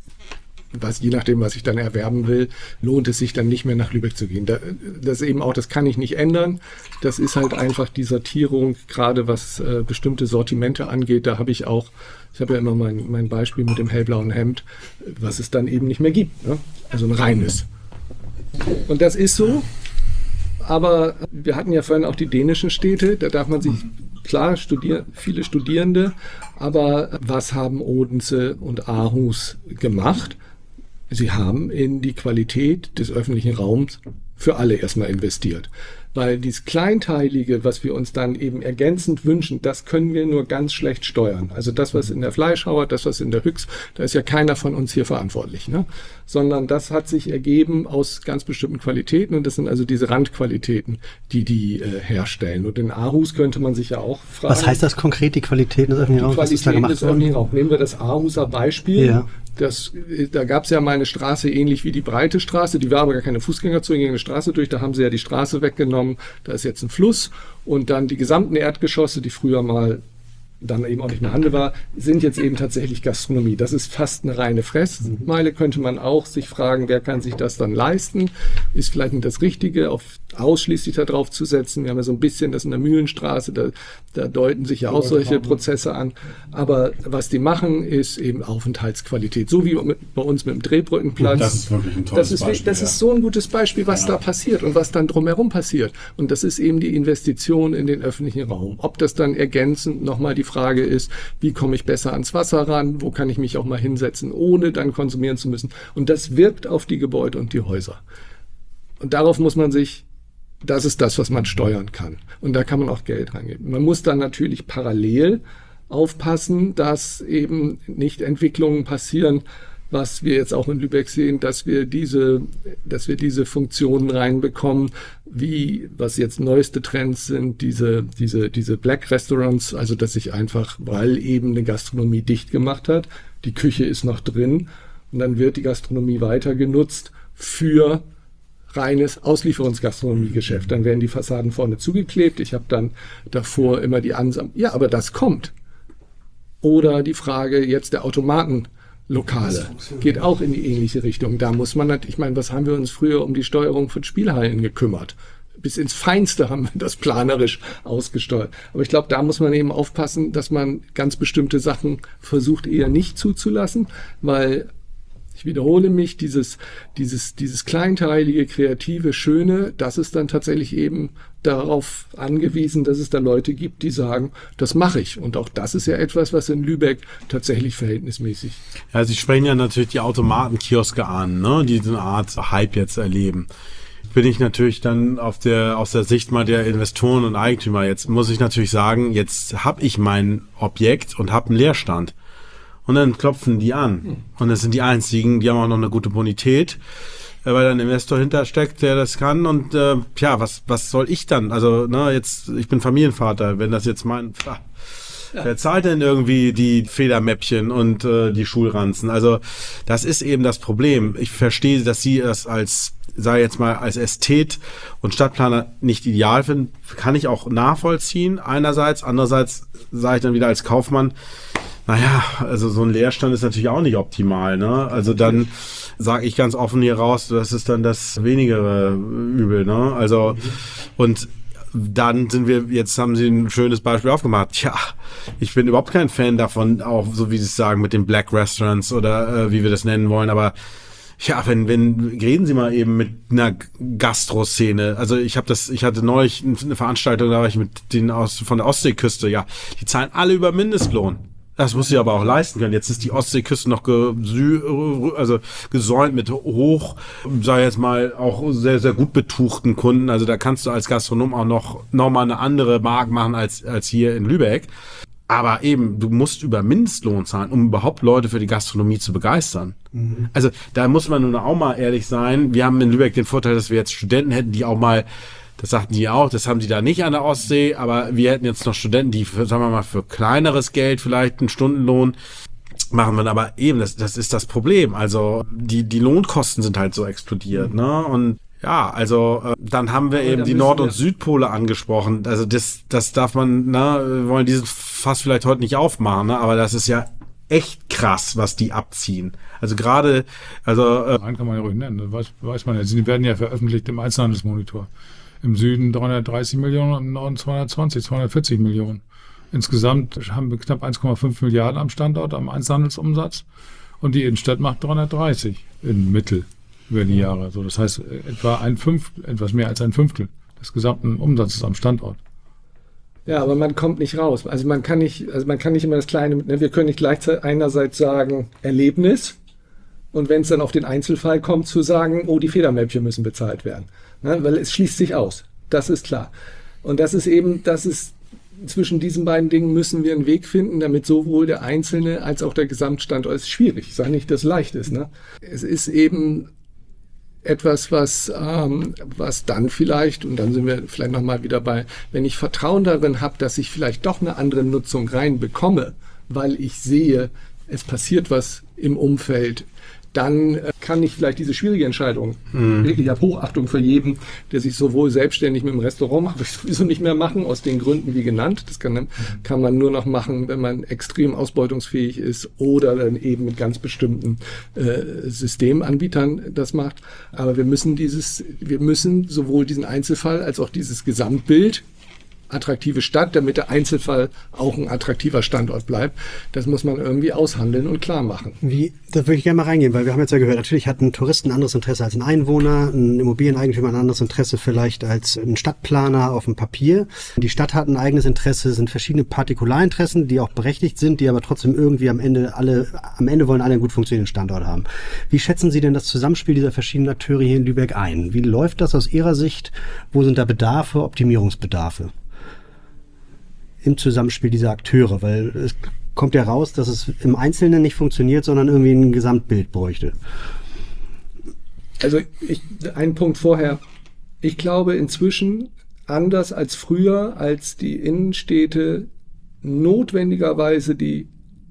was, je nachdem, was ich dann erwerben will, lohnt es sich dann nicht mehr nach Lübeck zu gehen. Da, das eben auch, das kann ich nicht ändern. Das ist halt einfach die Sortierung, gerade was äh, bestimmte Sortimente angeht. Da habe ich auch, ich habe ja immer mein, mein Beispiel mit dem hellblauen Hemd, was es dann eben nicht mehr gibt. Ne? Also ein reines. Und das ist so. Aber wir hatten ja vorhin auch die dänischen Städte. Da darf man sich, klar, studieren, viele Studierende. Aber was haben Odense und Aarhus gemacht? Sie haben in die Qualität des öffentlichen Raums für alle erstmal investiert. Weil dieses Kleinteilige, was wir uns dann eben ergänzend wünschen, das können wir nur ganz schlecht steuern. Also das, was in der Fleischhauer, das, was in der Hüchs, da ist ja keiner von uns hier verantwortlich, ne? Sondern das hat sich ergeben aus ganz bestimmten Qualitäten und das sind also diese Randqualitäten, die die äh, herstellen. Und in Aarhus könnte man sich ja auch fragen. Was heißt das konkret, die Qualitäten des öffentlichen Raums? Die Qualitäten des öffentlichen Raums. Nehmen wir das Aarhuser Beispiel. Ja. Das, da gab es ja mal eine Straße ähnlich wie die breite Straße, die war aber gar keine Fußgängerzone, ging eine Straße durch, da haben sie ja die Straße weggenommen, da ist jetzt ein Fluss und dann die gesamten Erdgeschosse, die früher mal dann eben auch nicht mehr Handel war, sind jetzt eben tatsächlich Gastronomie. Das ist fast eine reine Fressmeile, könnte man auch sich fragen, wer kann sich das dann leisten? Ist vielleicht nicht das Richtige, auf ausschließlich darauf zu setzen. Wir haben ja so ein bisschen das in der Mühlenstraße, da, da deuten sich ja auch solche Prozesse an. Aber was die machen, ist eben Aufenthaltsqualität. So wie mit, bei uns mit dem Drehbrückenplatz. Das ist wirklich ein tolles das ist, Beispiel. Das ist so ein gutes Beispiel, was ja. da passiert und was dann drumherum passiert. Und das ist eben die Investition in den öffentlichen Raum. Ob das dann ergänzend nochmal die Frage ist, wie komme ich besser ans Wasser ran, wo kann ich mich auch mal hinsetzen, ohne dann konsumieren zu müssen. Und das wirkt auf die Gebäude und die Häuser. Und darauf muss man sich, das ist das, was man steuern kann. Und da kann man auch Geld reingeben. Man muss dann natürlich parallel aufpassen, dass eben nicht Entwicklungen passieren, was wir jetzt auch in Lübeck sehen, dass wir diese, dass wir diese Funktionen reinbekommen, wie, was jetzt neueste Trends sind, diese, diese, diese Black Restaurants, also dass sich einfach, weil eben eine Gastronomie dicht gemacht hat, die Küche ist noch drin und dann wird die Gastronomie weiter genutzt für reines Auslieferungsgastronomiegeschäft. Dann werden die Fassaden vorne zugeklebt. Ich habe dann davor immer die Ansam, ja, aber das kommt. Oder die Frage jetzt der Automaten. Lokale. Geht auch in die ähnliche Richtung. Da muss man natürlich, ich meine, was haben wir uns früher um die Steuerung von Spielhallen gekümmert? Bis ins Feinste haben wir das planerisch ausgesteuert. Aber ich glaube, da muss man eben aufpassen, dass man ganz bestimmte Sachen versucht eher nicht zuzulassen, weil ich wiederhole mich, dieses, dieses, dieses kleinteilige, kreative, schöne, das ist dann tatsächlich eben darauf angewiesen, dass es da Leute gibt, die sagen, das mache ich. Und auch das ist ja etwas, was in Lübeck tatsächlich verhältnismäßig. Ja, Sie sprechen ja natürlich die Automatenkioske an, ne, die so eine Art Hype jetzt erleben. Bin ich natürlich dann auf der, aus der Sicht mal der Investoren und Eigentümer. Jetzt muss ich natürlich sagen, jetzt habe ich mein Objekt und habe einen Leerstand. Und dann klopfen die an. Und das sind die einzigen, die haben auch noch eine gute Bonität, weil da ein Investor hintersteckt, der das kann. Und äh, ja, was was soll ich dann? Also, ne, jetzt, ich bin Familienvater, wenn das jetzt mein, Ja. Wer zahlt denn irgendwie die Federmäppchen und äh, die Schulranzen? Also das ist eben das Problem. Ich verstehe, dass Sie das als, sage jetzt mal, als Ästhet und Stadtplaner nicht ideal finden. Kann ich auch nachvollziehen einerseits. Andererseits sage ich dann wieder als Kaufmann, naja, also so ein Leerstand ist natürlich auch nicht optimal, ne? Also dann sage ich ganz offen hier raus, das ist dann das wenigere Übel, ne? Also und dann sind wir, jetzt haben Sie ein schönes Beispiel aufgemacht. Tja, ich bin überhaupt kein Fan davon, auch so wie Sie es sagen, mit den Black Restaurants oder äh, wie wir das nennen wollen, aber ja, wenn, wenn, reden Sie mal eben mit einer Gastroszene. Also ich habe das, ich hatte neulich eine Veranstaltung, da war ich mit denen aus, von der Ostseeküste, ja, die zahlen alle über Mindestlohn. Das muss sie aber auch leisten können. Jetzt ist die Ostseeküste noch gesü- also gesäumt mit hoch, sag ich jetzt mal, auch sehr, sehr gut betuchten Kunden. Also da kannst du als Gastronom auch noch, noch mal eine andere Mark machen als, als hier in Lübeck. Aber eben, du musst über Mindestlohn zahlen, um überhaupt Leute für die Gastronomie zu begeistern. Mhm. Also da muss man nun auch mal ehrlich sein. Wir haben in Lübeck den Vorteil, dass wir jetzt Studenten hätten, die auch mal, das sagten die auch, das haben die da nicht an der Ostsee, aber wir hätten jetzt noch Studenten, die, für, sagen wir mal, für kleineres Geld vielleicht einen Stundenlohn machen wir, aber eben, das, das ist das Problem. Also die, die Lohnkosten sind halt so explodiert, mhm. ne? Und ja, also äh, dann haben wir aber eben die Nord- und Südpole angesprochen. Also das, das darf man, ne, wir wollen dieses Fass vielleicht heute nicht aufmachen, ne? Aber das ist ja echt krass, was die abziehen. Also gerade, also äh, einen kann man ja ruhig nennen, das weiß, weiß man ja. Sie werden ja veröffentlicht im Einzelhandelsmonitor. Im Süden dreihundertdreißig Millionen, im Norden zweihundertzwanzig, zweihundertvierzig Millionen. Insgesamt haben wir knapp eins Komma fünf Milliarden am Standort, am Einzelhandelsumsatz. Und die Innenstadt macht dreihundertdreißig im Mittel über die Jahre. So, das heißt, etwa ein Fünftel, etwas mehr als ein Fünftel des gesamten Umsatzes am Standort. Ja, aber man kommt nicht raus. Also man kann nicht, also man kann nicht immer das Kleine, ne? Wir können nicht gleichzeitig einerseits sagen Erlebnis und wenn es dann auf den Einzelfall kommt, zu sagen, oh, die Federmäppchen müssen bezahlt werden. Ne? Weil es schließt sich aus. Das ist klar. Und das ist eben, das ist, zwischen diesen beiden Dingen müssen wir einen Weg finden, damit sowohl der Einzelne als auch der Gesamtstandort, ist schwierig. Ich sage nicht, dass es leicht ist. Ne? Es ist eben etwas, was, ähm, was dann vielleicht, und dann sind wir vielleicht nochmal wieder bei, wenn ich Vertrauen darin habe, dass ich vielleicht doch eine andere Nutzung reinbekomme, weil ich sehe, es passiert was im Umfeld, dann äh, kann ich vielleicht diese schwierige Entscheidung, mhm. ich habe Hochachtung für jeden, der sich sowohl selbstständig mit dem Restaurant macht, will ich sowieso nicht mehr machen, aus den Gründen wie genannt. Das kann, kann man nur noch machen, wenn man extrem ausbeutungsfähig ist oder dann eben mit ganz bestimmten äh, Systemanbietern das macht. Aber wir müssen dieses, wir müssen sowohl diesen Einzelfall als auch dieses Gesamtbild, attraktive Stadt, damit der Einzelfall auch ein attraktiver Standort bleibt. Das muss man irgendwie aushandeln und klar machen. Wie, da würde ich gerne mal reingehen, weil wir haben jetzt ja gehört, natürlich hat ein Tourist ein anderes Interesse als ein Einwohner, ein Immobilieneigentümer ein anderes Interesse vielleicht als ein Stadtplaner auf dem Papier. Die Stadt hat ein eigenes Interesse, sind verschiedene Partikularinteressen, die auch berechtigt sind, die aber trotzdem irgendwie am Ende alle, am Ende wollen alle einen gut funktionierenden Standort haben. Wie schätzen Sie denn das Zusammenspiel dieser verschiedenen Akteure hier in Lübeck ein? Wie läuft das aus Ihrer Sicht? Wo sind da Bedarfe, Optimierungsbedarfe im Zusammenspiel dieser Akteure? Weil es kommt ja raus, dass es im Einzelnen nicht funktioniert, sondern irgendwie ein Gesamtbild bräuchte. Also ich, einen Punkt vorher. Ich glaube inzwischen, anders als früher, als die Innenstädte notwendigerweise die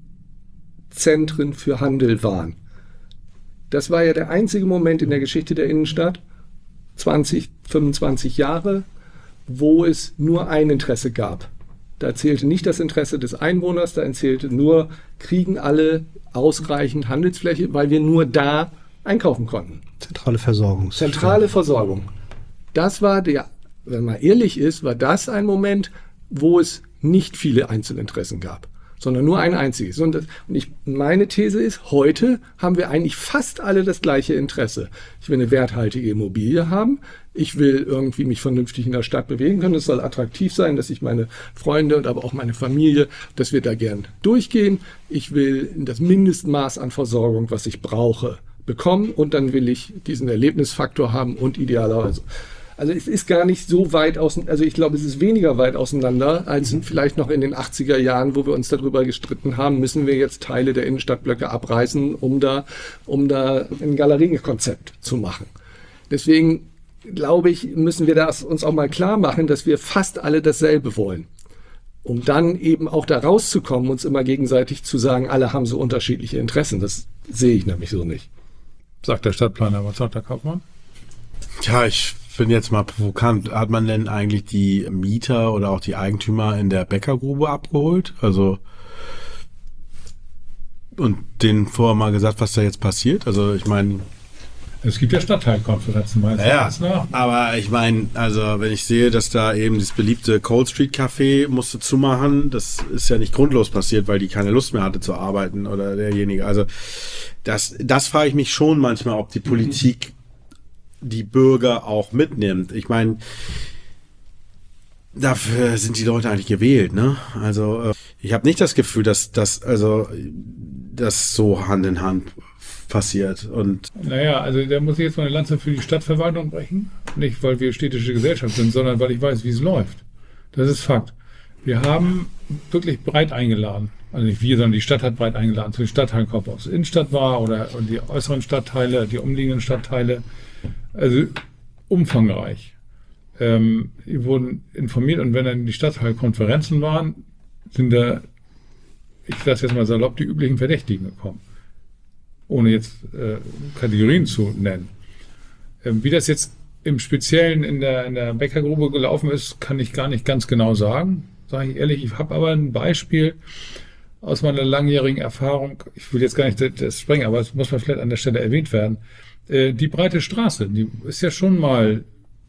Zentren für Handel waren. Das war ja der einzige Moment in der Geschichte der Innenstadt, zwanzig, fünfundzwanzig Jahre, wo es nur ein Interesse gab. Da zählte nicht das Interesse des Einwohners, da zählte nur, kriegen alle ausreichend Handelsfläche, weil wir nur da einkaufen konnten. Zentrale Versorgung. Zentrale Versorgung. Das war der, wenn man ehrlich ist, war das ein Moment, wo es nicht viele Einzelinteressen gab, sondern nur ein einziges. Und, das, und ich, meine These ist, heute haben wir eigentlich fast alle das gleiche Interesse. Ich will eine werthaltige Immobilie haben. Ich will irgendwie mich vernünftig in der Stadt bewegen können. Es soll attraktiv sein, dass ich meine Freunde und aber auch meine Familie, dass wir da gern durchgehen. Ich will das Mindestmaß an Versorgung, was ich brauche, bekommen. Und dann will ich diesen Erlebnisfaktor haben und idealerweise. Also es ist gar nicht so weit auseinander, also ich glaube, es ist weniger weit auseinander als mhm. vielleicht noch in den achtziger Jahren, wo wir uns darüber gestritten haben, müssen wir jetzt Teile der Innenstadtblöcke abreißen, um da, um da ein Galeriekonzept zu machen. Deswegen glaube ich, müssen wir das uns auch mal klar machen, dass wir fast alle dasselbe wollen. Um dann eben auch da rauszukommen, uns immer gegenseitig zu sagen, alle haben so unterschiedliche Interessen. Das sehe ich nämlich so nicht. Sagt der Stadtplaner. Was sagt der Kaufmann? Tja, ich bin jetzt mal provokant. Hat man denn eigentlich die Mieter oder auch die Eigentümer in der Bäckergrube abgeholt? Also und denen vorher mal gesagt, was da jetzt passiert? Also ich meine... Es gibt ja Stadtteilkonferenzen meistens. Ja, ja, aber ich meine, also wenn ich sehe, dass da eben das beliebte Cold Street Café musste zumachen, das ist ja nicht grundlos passiert, weil die keine Lust mehr hatte zu arbeiten oder derjenige. Also das, das frage ich mich schon manchmal, ob die Politik die Bürger auch mitnimmt. Ich meine, dafür sind die Leute eigentlich gewählt, ne? Also ich habe nicht das Gefühl, dass das also das so Hand in Hand passiert. Und naja, also da muss ich jetzt mal eine Lanze für die Stadtverwaltung brechen. Nicht, weil wir städtische Gesellschaft sind, sondern weil ich weiß, wie es läuft. Das ist Fakt. Wir haben wirklich breit eingeladen. Also nicht wir, sondern die Stadt hat breit eingeladen. Zu den Stadtteilkopf, ob es Innenstadt war oder die äußeren Stadtteile, die umliegenden Stadtteile. Also umfangreich. Ähm, die wurden informiert und wenn dann die Stadtteilkonferenzen waren, sind da, ich lasse jetzt mal salopp, die üblichen Verdächtigen gekommen. Ohne jetzt äh, Kategorien zu nennen. Ähm, wie das jetzt im Speziellen in der, in der Bäckergrube gelaufen ist, kann ich gar nicht ganz genau sagen, sage ich ehrlich. Ich habe aber ein Beispiel aus meiner langjährigen Erfahrung, ich will jetzt gar nicht das, das sprengen, aber es muss man vielleicht an der Stelle erwähnt werden. Äh, die breite Straße, die ist ja schon mal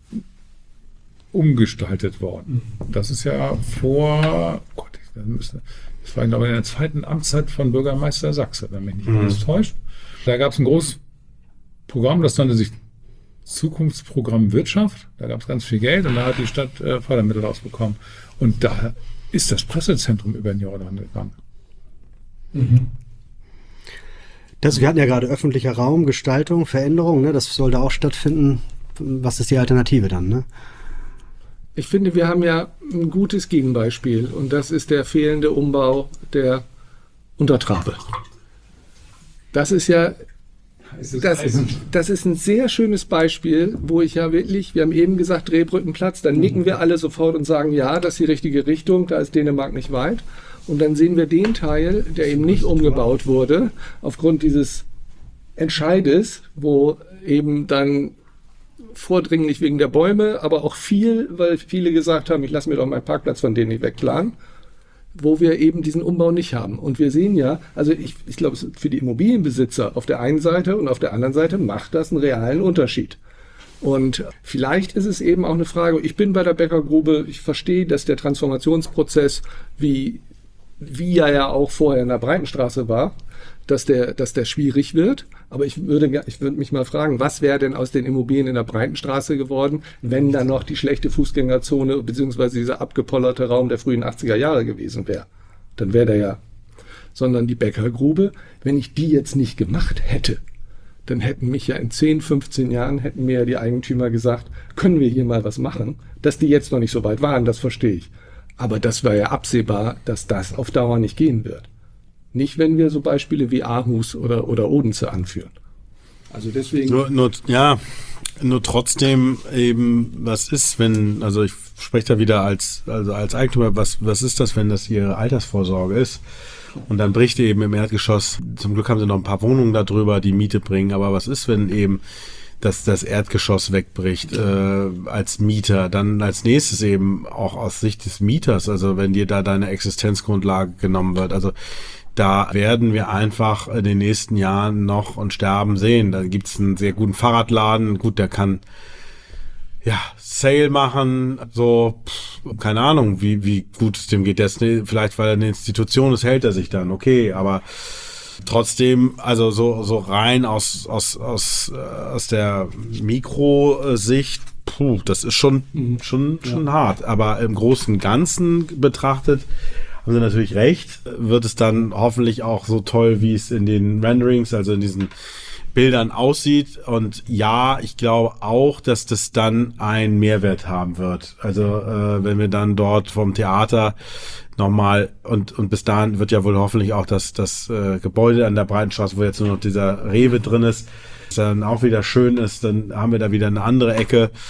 umgestaltet worden. Das ist ja vor, oh Gott, das, müsste, das war glaube ich in der zweiten Amtszeit von Bürgermeister Sachse, wenn mich nicht mhm. alles täuscht. Da gab es ein großes Programm, das nannte sich Zukunftsprogramm Wirtschaft. Da gab es ganz viel Geld und da hat die Stadt äh, Fördermittel rausbekommen. Und da ist das Pressezentrum über den Jordan gegangen. Mhm. Das, wir hatten ja gerade öffentlicher Raum, Gestaltung, Veränderung, ne? Das soll da auch stattfinden. Was ist die Alternative dann, ne? Ich finde, wir haben ja ein gutes Gegenbeispiel und das ist der fehlende Umbau der Untertrabe. Das ist ja, das ist, das ist ein sehr schönes Beispiel, wo ich ja wirklich, wir haben eben gesagt, Drehbrückenplatz, dann nicken wir alle sofort und sagen, ja, das ist die richtige Richtung, da ist Dänemark nicht weit. Und dann sehen wir den Teil, der eben nicht umgebaut wurde, aufgrund dieses Entscheides, wo eben dann vordringlich wegen der Bäume, aber auch viel, weil viele gesagt haben, ich lasse mir doch meinen Parkplatz von denen nicht wegplanen, wo wir eben diesen Umbau nicht haben. Und wir sehen ja, also ich, ich glaube, für die Immobilienbesitzer auf der einen Seite und auf der anderen Seite macht das einen realen Unterschied. Und vielleicht ist es eben auch eine Frage, ich bin bei der Bäckergrube, ich verstehe, dass der Transformationsprozess, wie, wie er ja auch vorher in der Breitenstraße war, dass der, dass der schwierig wird. Aber ich würde, ich würde mich mal fragen, was wäre denn aus den Immobilien in der Breitenstraße geworden, wenn da noch die schlechte Fußgängerzone beziehungsweise dieser abgepollerte Raum der frühen achtziger Jahre gewesen wäre? Dann wäre der ja. Sondern die Bäckergrube, wenn ich die jetzt nicht gemacht hätte, dann hätten mich ja in zehn, fünfzehn Jahren, hätten mir ja die Eigentümer gesagt, können wir hier mal was machen? Dass die jetzt noch nicht so weit waren, das verstehe ich. Aber das war ja absehbar, dass das auf Dauer nicht gehen wird. Nicht, wenn wir so Beispiele wie Aarhus oder, oder Odense anführen. Also deswegen... Nur, nur, ja, nur trotzdem eben, was ist, wenn, also ich spreche da wieder als, also als Eigentümer, was, was ist das, wenn das ihre Altersvorsorge ist? Und dann bricht eben im Erdgeschoss, zum Glück haben sie noch ein paar Wohnungen da drüber, die Miete bringen, aber was ist, wenn eben dass das Erdgeschoss wegbricht äh, als Mieter, dann als nächstes eben auch aus Sicht des Mieters, also wenn dir da deine Existenzgrundlage genommen wird, also da werden wir einfach in den nächsten Jahren noch und sterben sehen. Da gibt's einen sehr guten Fahrradladen, gut, der kann ja Sale machen, so pff, keine Ahnung, wie wie gut es dem geht. Der ist ne, vielleicht, weil er eine Institution ist, hält er sich dann, okay, aber trotzdem, also so so rein aus aus aus äh, aus der Mikrosicht, puh, das ist schon schon schon ja. hart. Aber im Großen und Ganzen betrachtet haben Sie natürlich recht, wird es dann hoffentlich auch so toll, wie es in den Renderings, also in diesen Bildern aussieht. Und ja, ich glaube auch, dass das dann einen Mehrwert haben wird. Also äh, wenn wir dann dort vom Theater nochmal, und und bis dahin wird ja wohl hoffentlich auch das, das äh, Gebäude an der Breitenstraße, wo jetzt nur noch dieser Rewe drin ist, dann auch wieder schön ist, dann haben wir da wieder eine andere Ecke.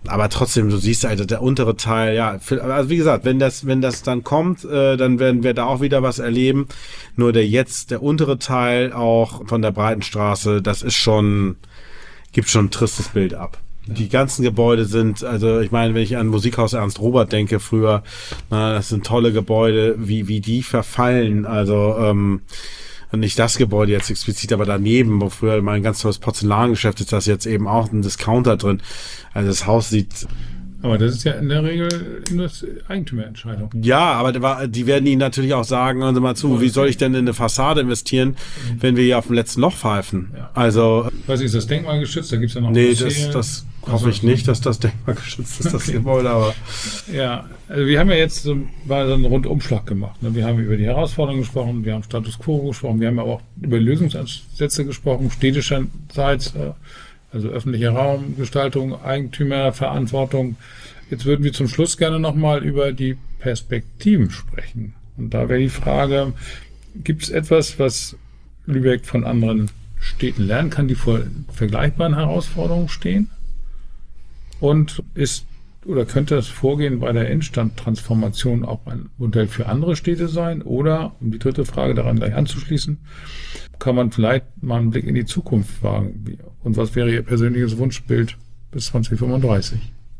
Aber trotzdem, du siehst also der untere Teil, ja, also wie gesagt, wenn das, wenn das dann kommt, äh, dann werden wir da auch wieder was erleben. Nur der jetzt, der untere Teil auch von der Breitenstraße, das ist schon, gibt schon ein tristes Bild ab. Ja. Die ganzen Gebäude sind, also ich meine, wenn ich an Musikhaus Ernst Robert denke früher, na, das sind tolle Gebäude, wie, wie die verfallen, also, ähm, nicht das Gebäude jetzt explizit, aber daneben, wo früher mal ein ganz tolles Porzellangeschäft ist, das jetzt eben auch ein Discounter drin. Also das Haus sieht... Aber das ist ja in der Regel eine Eigentümerentscheidung. Ja, aber die werden Ihnen natürlich auch sagen, hören Sie mal zu, wie soll ich denn in eine Fassade investieren, wenn wir hier auf dem letzten Loch pfeifen? Ja. Also... Weiß ich, ist das denkmalgeschützt? Da gibt's ja noch... Nee, das, das hoffe also, ich nicht, dass das denkmalgeschützt ist, das okay. Gebäude, aber... Ja, also wir haben ja jetzt so, mal so einen Rundumschlag gemacht. Ne? Wir haben über die Herausforderungen gesprochen, wir haben Status Quo gesprochen, wir haben aber auch über Lösungsansätze gesprochen, städtischerseits, also öffentlicher Raum, Gestaltung, Eigentümerverantwortung. Jetzt würden wir zum Schluss gerne nochmal über die Perspektiven sprechen. Und da wäre die Frage, gibt es etwas, was Lübeck von anderen Städten lernen kann, die vor vergleichbaren Herausforderungen stehen? Und ist oder könnte das Vorgehen bei der Innenstadttransformation auch ein Modell für andere Städte sein? Oder, um die dritte Frage daran gleich anzuschließen, kann man vielleicht mal einen Blick in die Zukunft wagen? Und was wäre Ihr persönliches Wunschbild bis zwanzig fünfunddreißig?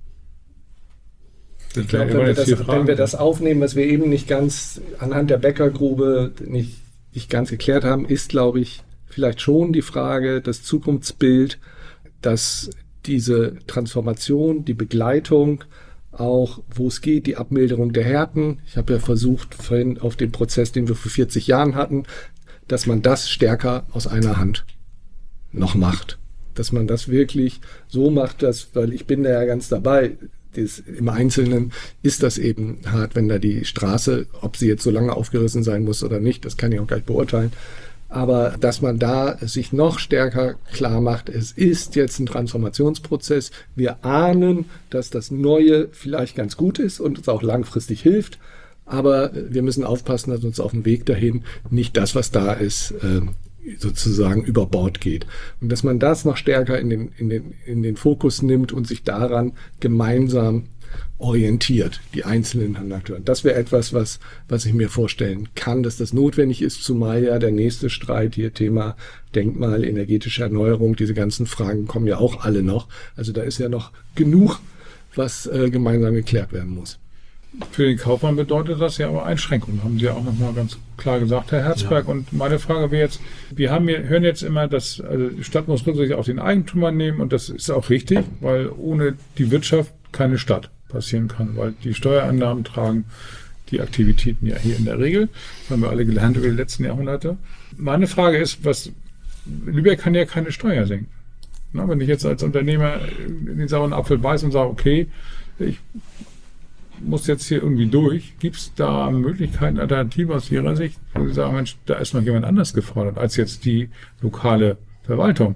Ich glaube, wenn, wir das, wenn wir das aufnehmen, was wir eben nicht ganz anhand der Bäckergrube nicht, nicht ganz geklärt haben, ist, glaube ich, vielleicht schon die Frage, das Zukunftsbild, dass diese Transformation, die Begleitung, auch wo es geht, die Abmilderung der Härten. Ich habe ja versucht, vorhin auf den Prozess, den wir vor vierzig Jahren hatten, dass man das stärker aus einer Hand noch macht. Dass man das wirklich so macht, dass, weil ich bin da ja ganz dabei, das, im Einzelnen ist das eben hart, wenn da die Straße, ob sie jetzt so lange aufgerissen sein muss oder nicht, das kann ich auch gleich beurteilen. Aber dass man da sich noch stärker klar macht, es ist jetzt ein Transformationsprozess. Wir ahnen, dass das Neue vielleicht ganz gut ist und uns auch langfristig hilft. Aber wir müssen aufpassen, dass uns auf dem Weg dahin nicht das, was da ist, sozusagen über Bord geht. Und dass man das noch stärker in den, in den, in den Fokus nimmt und sich daran gemeinsam orientiert, die einzelnen Akteure. Das wäre etwas, was, was ich mir vorstellen kann, dass das notwendig ist, zumal ja der nächste Streit hier, Thema Denkmal, energetische Erneuerung, diese ganzen Fragen kommen ja auch alle noch. Also da ist ja noch genug, was äh, gemeinsam geklärt werden muss. Für den Kaufmann bedeutet das ja aber Einschränkungen, haben Sie ja auch nochmal ganz klar gesagt, Herr Herzberg. Ja. Und meine Frage wäre jetzt, wir haben hier, hören jetzt immer, dass also die Stadt muss Rücksicht auf den Eigentümer nehmen und das ist auch richtig, weil ohne die Wirtschaft keine Stadt passieren kann, weil die Steuereinnahmen tragen die Aktivitäten ja hier in der Regel. Das haben wir alle gelernt über die letzten Jahrhunderte. Meine Frage ist, was Lübeck kann ja keine Steuer senken. Na, wenn ich jetzt als Unternehmer in den sauren Apfel beiße und sage, okay, ich muss jetzt hier irgendwie durch, gibt es da Möglichkeiten, Alternativen aus Ihrer Sicht, wo Sie sagen, Mensch, da ist noch jemand anders gefordert als jetzt die lokale Verwaltung,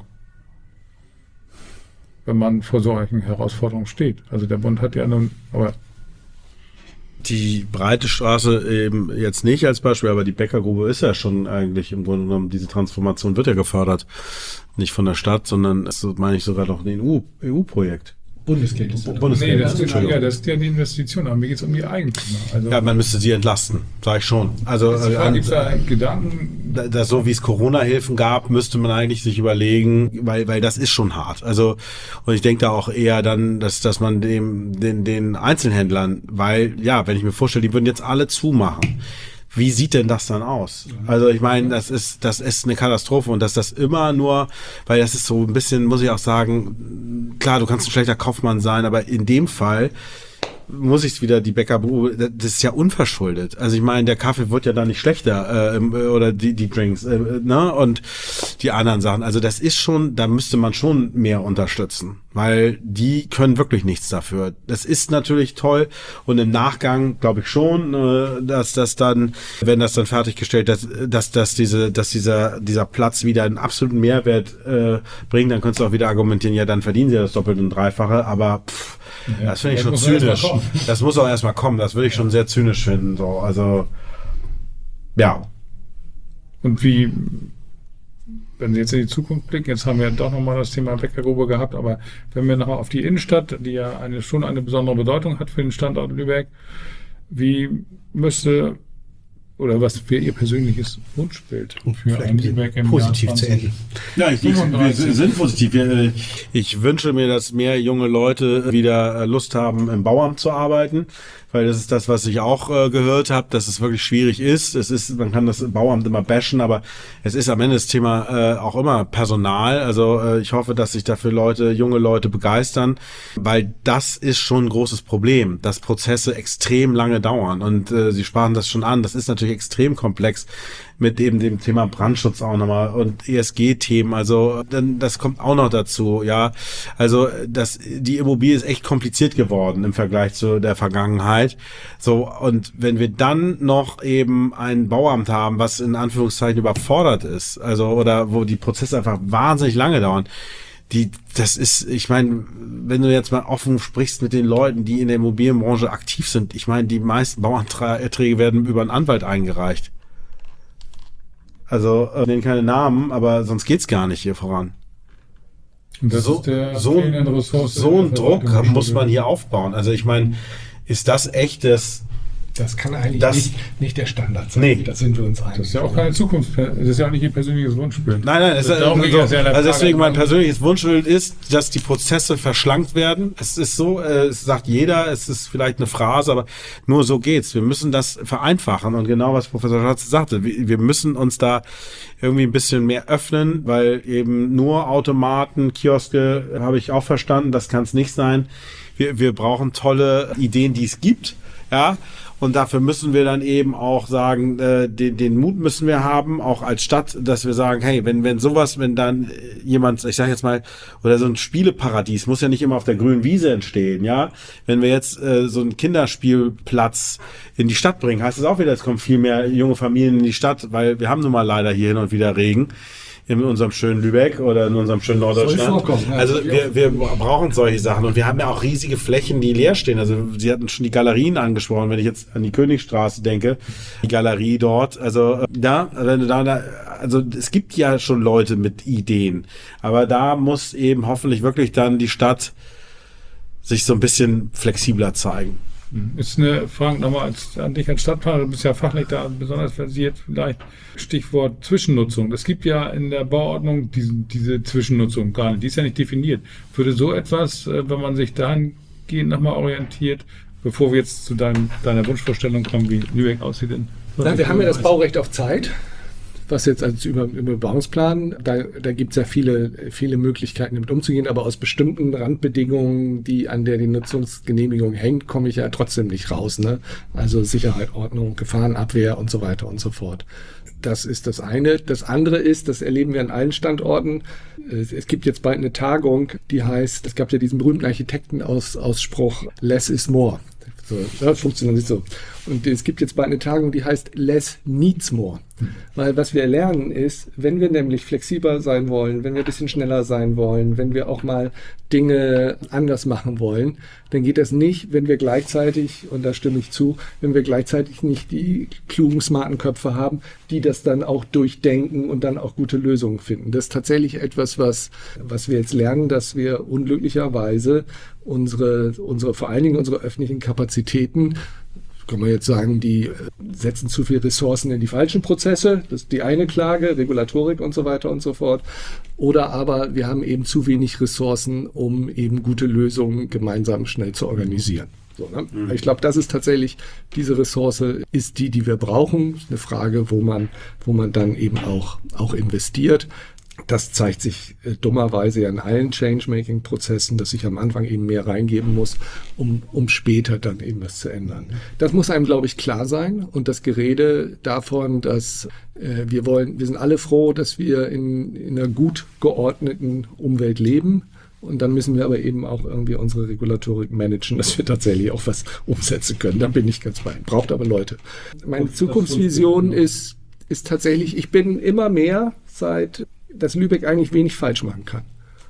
wenn man vor solchen Herausforderungen steht. Also der Bund hat ja nun, aber die breite Straße eben jetzt nicht als Beispiel, aber die Bäckergrube ist ja schon eigentlich im Grunde genommen, diese Transformation wird ja gefördert. Nicht von der Stadt, sondern es ist, meine ich, sogar noch ein E U-Projekt. Bundesgeld. Bundesgeld. Nee, das ist, ja, das ist ja die Investition, aber mir geht es um die Eigentümer. Also, ja, man müsste sie entlasten, sage ich schon. Also äh, gibt es da Gedanken? Da, da, so wie es Corona-Hilfen gab, müsste man eigentlich sich überlegen, weil weil das ist schon hart. Also und ich denke da auch eher dann, dass dass man dem den den Einzelhändlern, weil ja, wenn ich mir vorstelle, die würden jetzt alle zumachen. Wie sieht denn das dann aus? Also ich meine, das ist das ist eine Katastrophe und dass das immer nur, weil das ist so ein bisschen, muss ich auch sagen, klar, du kannst ein schlechter Kaufmann sein, aber in dem Fall muss ich wieder die Bäckergrube, das ist ja unverschuldet. Also ich meine, der Kaffee wird ja da nicht schlechter äh, oder die die Drinks, äh, ne und die anderen Sachen. Also das ist schon, da müsste man schon mehr unterstützen, weil die können wirklich nichts dafür. Das ist natürlich toll und im Nachgang glaube ich schon, äh, dass das dann, wenn das dann fertiggestellt, dass dass dass diese, dass dieser dieser Platz wieder einen absoluten Mehrwert äh, bringt, dann könntest du auch wieder argumentieren, ja, dann verdienen sie ja das Doppelte und Dreifache, aber pff, ja, das finde ich schon zynisch. Das muss auch erstmal kommen. Das würde ich schon sehr zynisch finden. So, also, ja. Und wie wenn Sie jetzt in die Zukunft blicken, jetzt haben wir doch nochmal das Thema Bäckergrube gehabt, aber wenn wir nochmal auf die Innenstadt, die ja eine, schon eine besondere Bedeutung hat für den Standort Lübeck, wie müsste oder was wäre Ihr persönliches Wunschbild für ein Lübeck im positiv Jahr zu enden? Ja, ich, ich, wir sind positiv. Wir, ich wünsche mir, dass mehr junge Leute wieder Lust haben, im Bauamt zu arbeiten, weil das ist das, was ich auch äh, gehört habe, dass es wirklich schwierig ist. Es ist, man kann das Bauamt immer bashen, aber es ist am Ende das Thema äh, auch immer Personal. Also äh, ich hoffe, dass sich dafür Leute, junge Leute begeistern, weil das ist schon ein großes Problem, dass Prozesse extrem lange dauern. Und äh, Sie sprachen das schon an. Das ist natürlich extrem komplex mit eben dem Thema Brandschutz auch nochmal und E S G-Themen. Also dann, das kommt auch noch dazu. Ja, also das, die Immobilie ist echt kompliziert geworden im Vergleich zu der Vergangenheit. So, und wenn wir dann noch eben ein Bauamt haben, was in Anführungszeichen überfordert ist, also oder wo die Prozesse einfach wahnsinnig lange dauern, die, das ist, ich meine, wenn du jetzt mal offen sprichst mit den Leuten, die in der Immobilienbranche aktiv sind, ich meine, die meisten Bauanträge werden über einen Anwalt eingereicht. Also, ich nenne keine Namen, aber sonst geht's gar nicht hier voran. Und das so, ist der so, so ein Druck muss man hier aufbauen. Also ich meine, ist das echt das... Das kann eigentlich das, nicht, nicht der Standard sein. Nee. Da sind wir uns einig. Das ist ja auch keine Zukunft. Das ist ja auch nicht Ihr persönliches Wunschbild. Nein, nein, es das ist, darum also, ging es ja in der also Frage. deswegen mein persönliches Wunschbild ist, dass die Prozesse verschlankt werden. Es ist so, äh, es sagt jeder, es ist vielleicht eine Phrase, aber nur so geht's. Wir müssen das vereinfachen und genau was Professor Schatz sagte, wir, wir müssen uns da irgendwie ein bisschen mehr öffnen, weil eben nur Automaten, Kioske, habe ich auch verstanden, das kann es nicht sein. Wir, wir brauchen tolle Ideen, die es gibt, ja. Und dafür müssen wir dann eben auch sagen, äh, den, den Mut müssen wir haben, auch als Stadt, dass wir sagen, hey, wenn wenn sowas, wenn dann jemand, ich sage jetzt mal, oder so ein Spieleparadies, muss ja nicht immer auf der grünen Wiese entstehen, ja. Wenn wir jetzt äh, so einen Kinderspielplatz in die Stadt bringen, heißt es auch wieder, es kommen viel mehr junge Familien in die Stadt, weil wir haben nun mal leider hier hin und wieder Regen in unserem schönen Lübeck oder in unserem schönen Norddeutschland. Ja, also wir, wir brauchen solche Sachen und wir haben ja auch riesige Flächen, die leer stehen. Also Sie hatten schon die Galerien angesprochen, wenn ich jetzt an die Königstraße denke, die Galerie dort. Also da, wenn du da, also es gibt ja schon Leute mit Ideen, aber da muss eben hoffentlich wirklich dann die Stadt sich so ein bisschen flexibler zeigen. Ist eine Frage nochmal als, an dich als Stadtplaner, du bist ja fachlich da besonders versiert, vielleicht Stichwort Zwischennutzung. Es gibt ja in der Bauordnung diese, diese Zwischennutzung gar nicht, die ist ja nicht definiert. Würde so etwas, wenn man sich dahingehend nochmal orientiert, bevor wir jetzt zu deinem, deiner Wunschvorstellung kommen, wie Lübeck aussieht? Denn, Nein, wir haben ja das Baurecht auf Zeit. Was jetzt als über, über Bebauungsplan, da, da gibt es ja viele, viele Möglichkeiten, damit umzugehen, aber aus bestimmten Randbedingungen, die an der die Nutzungsgenehmigung hängt, komme ich ja trotzdem nicht raus. Ne? Also Sicherheit, Ordnung, Gefahrenabwehr und so weiter und so fort. Das ist das eine. Das andere ist, das erleben wir an allen Standorten. Es gibt jetzt bald eine Tagung, die heißt, es gab ja diesen berühmten Architektenausspruch, less is more. So, das funktioniert nicht so. Und es gibt jetzt bald eine Tagung, die heißt Less Needs More. Weil was wir lernen ist, wenn wir nämlich flexibler sein wollen, wenn wir ein bisschen schneller sein wollen, wenn wir auch mal Dinge anders machen wollen, dann geht das nicht, wenn wir gleichzeitig, und da stimme ich zu, wenn wir gleichzeitig nicht die klugen, smarten Köpfe haben, die das dann auch durchdenken und dann auch gute Lösungen finden. Das ist tatsächlich etwas, was, was wir jetzt lernen, dass wir unglücklicherweise unsere, unsere, vor allen Dingen unsere öffentlichen Kapazitäten, kann man jetzt sagen, die setzen zu viel Ressourcen in die falschen Prozesse. Das ist die eine Klage, Regulatorik und so weiter und so fort. Oder aber wir haben eben zu wenig Ressourcen, um eben gute Lösungen gemeinsam schnell zu organisieren. So, ne? Mhm. Ich glaube, das ist tatsächlich, diese Ressource ist die, die wir brauchen. Eine Frage, wo man, wo man dann eben auch, auch investiert. Das zeigt sich äh, dummerweise ja in allen Change-Making-Prozessen, dass ich am Anfang eben mehr reingeben muss, um, um später dann eben was zu ändern. Das muss einem, glaube ich, klar sein. Und das Gerede davon, dass äh, wir wollen, wir sind alle froh, dass wir in, in einer gut geordneten Umwelt leben. Und dann müssen wir aber eben auch irgendwie unsere Regulatorik managen, dass wir tatsächlich auch was umsetzen können. Da bin ich ganz bei. Braucht aber Leute. Meine Zukunftsvision ist, ist tatsächlich, ich bin immer mehr seit dass Lübeck eigentlich wenig falsch machen kann.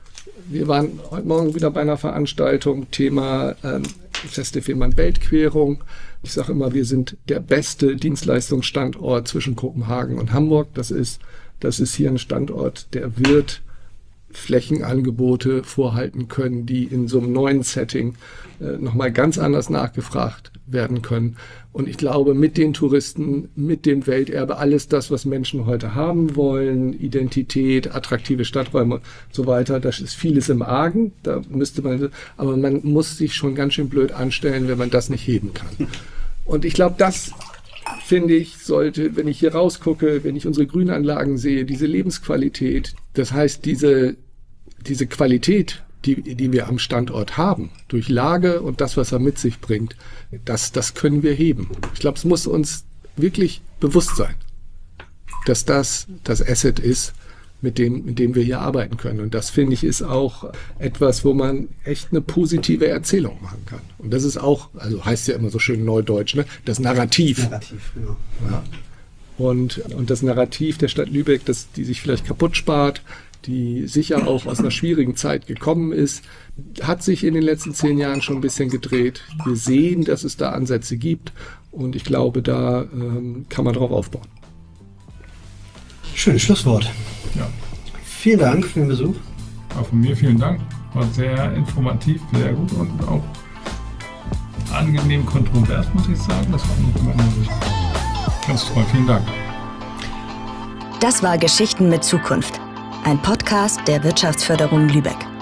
Wir waren heute Morgen wieder bei einer Veranstaltung, Thema ähm, Feste Fehmarn-Belt-Querung. Ich sage immer, wir sind der beste Dienstleistungsstandort zwischen Kopenhagen und Hamburg. Das ist das ist hier ein Standort, der wird Flächenangebote vorhalten können, die in so einem neuen Setting äh, nochmal ganz anders nachgefragt werden können. Und ich glaube, mit den Touristen, mit dem Welterbe, alles das, was Menschen heute haben wollen, Identität, attraktive Stadträume und so weiter, das ist vieles im Argen. Da müsste man, aber man muss sich schon ganz schön blöd anstellen, wenn man das nicht heben kann. Und ich glaube, das finde ich, sollte, wenn ich hier rausgucke, wenn ich unsere Grünanlagen sehe, diese Lebensqualität, das heißt, diese, diese Qualität, die, die wir am Standort haben, durch Lage und das, was er mit sich bringt, das, das können wir heben. Ich glaube, es muss uns wirklich bewusst sein, dass das das Asset ist, mit dem, mit dem wir hier arbeiten können. Und das, finde ich, ist auch etwas, wo man echt eine positive Erzählung machen kann. Und das ist auch, also heißt ja immer so schön neudeutsch, ne? Das Narrativ. Narrativ, genau. Ja. Und, und das Narrativ der Stadt Lübeck, das, die sich vielleicht kaputt spart, die sicher auch aus einer schwierigen Zeit gekommen ist, hat sich in den letzten zehn Jahren schon ein bisschen gedreht. Wir sehen, dass es da Ansätze gibt und ich glaube, da ähm, kann man drauf aufbauen. Schönes Schlusswort. Ja. Vielen Dank für den Besuch. Auch von mir vielen Dank. War sehr informativ, sehr gut und auch angenehm kontrovers, muss ich sagen. Das war nicht meine Sicht. Ganz toll, vielen Dank. Das war Geschichten mit Zukunft, ein Podcast der Wirtschaftsförderung Lübeck.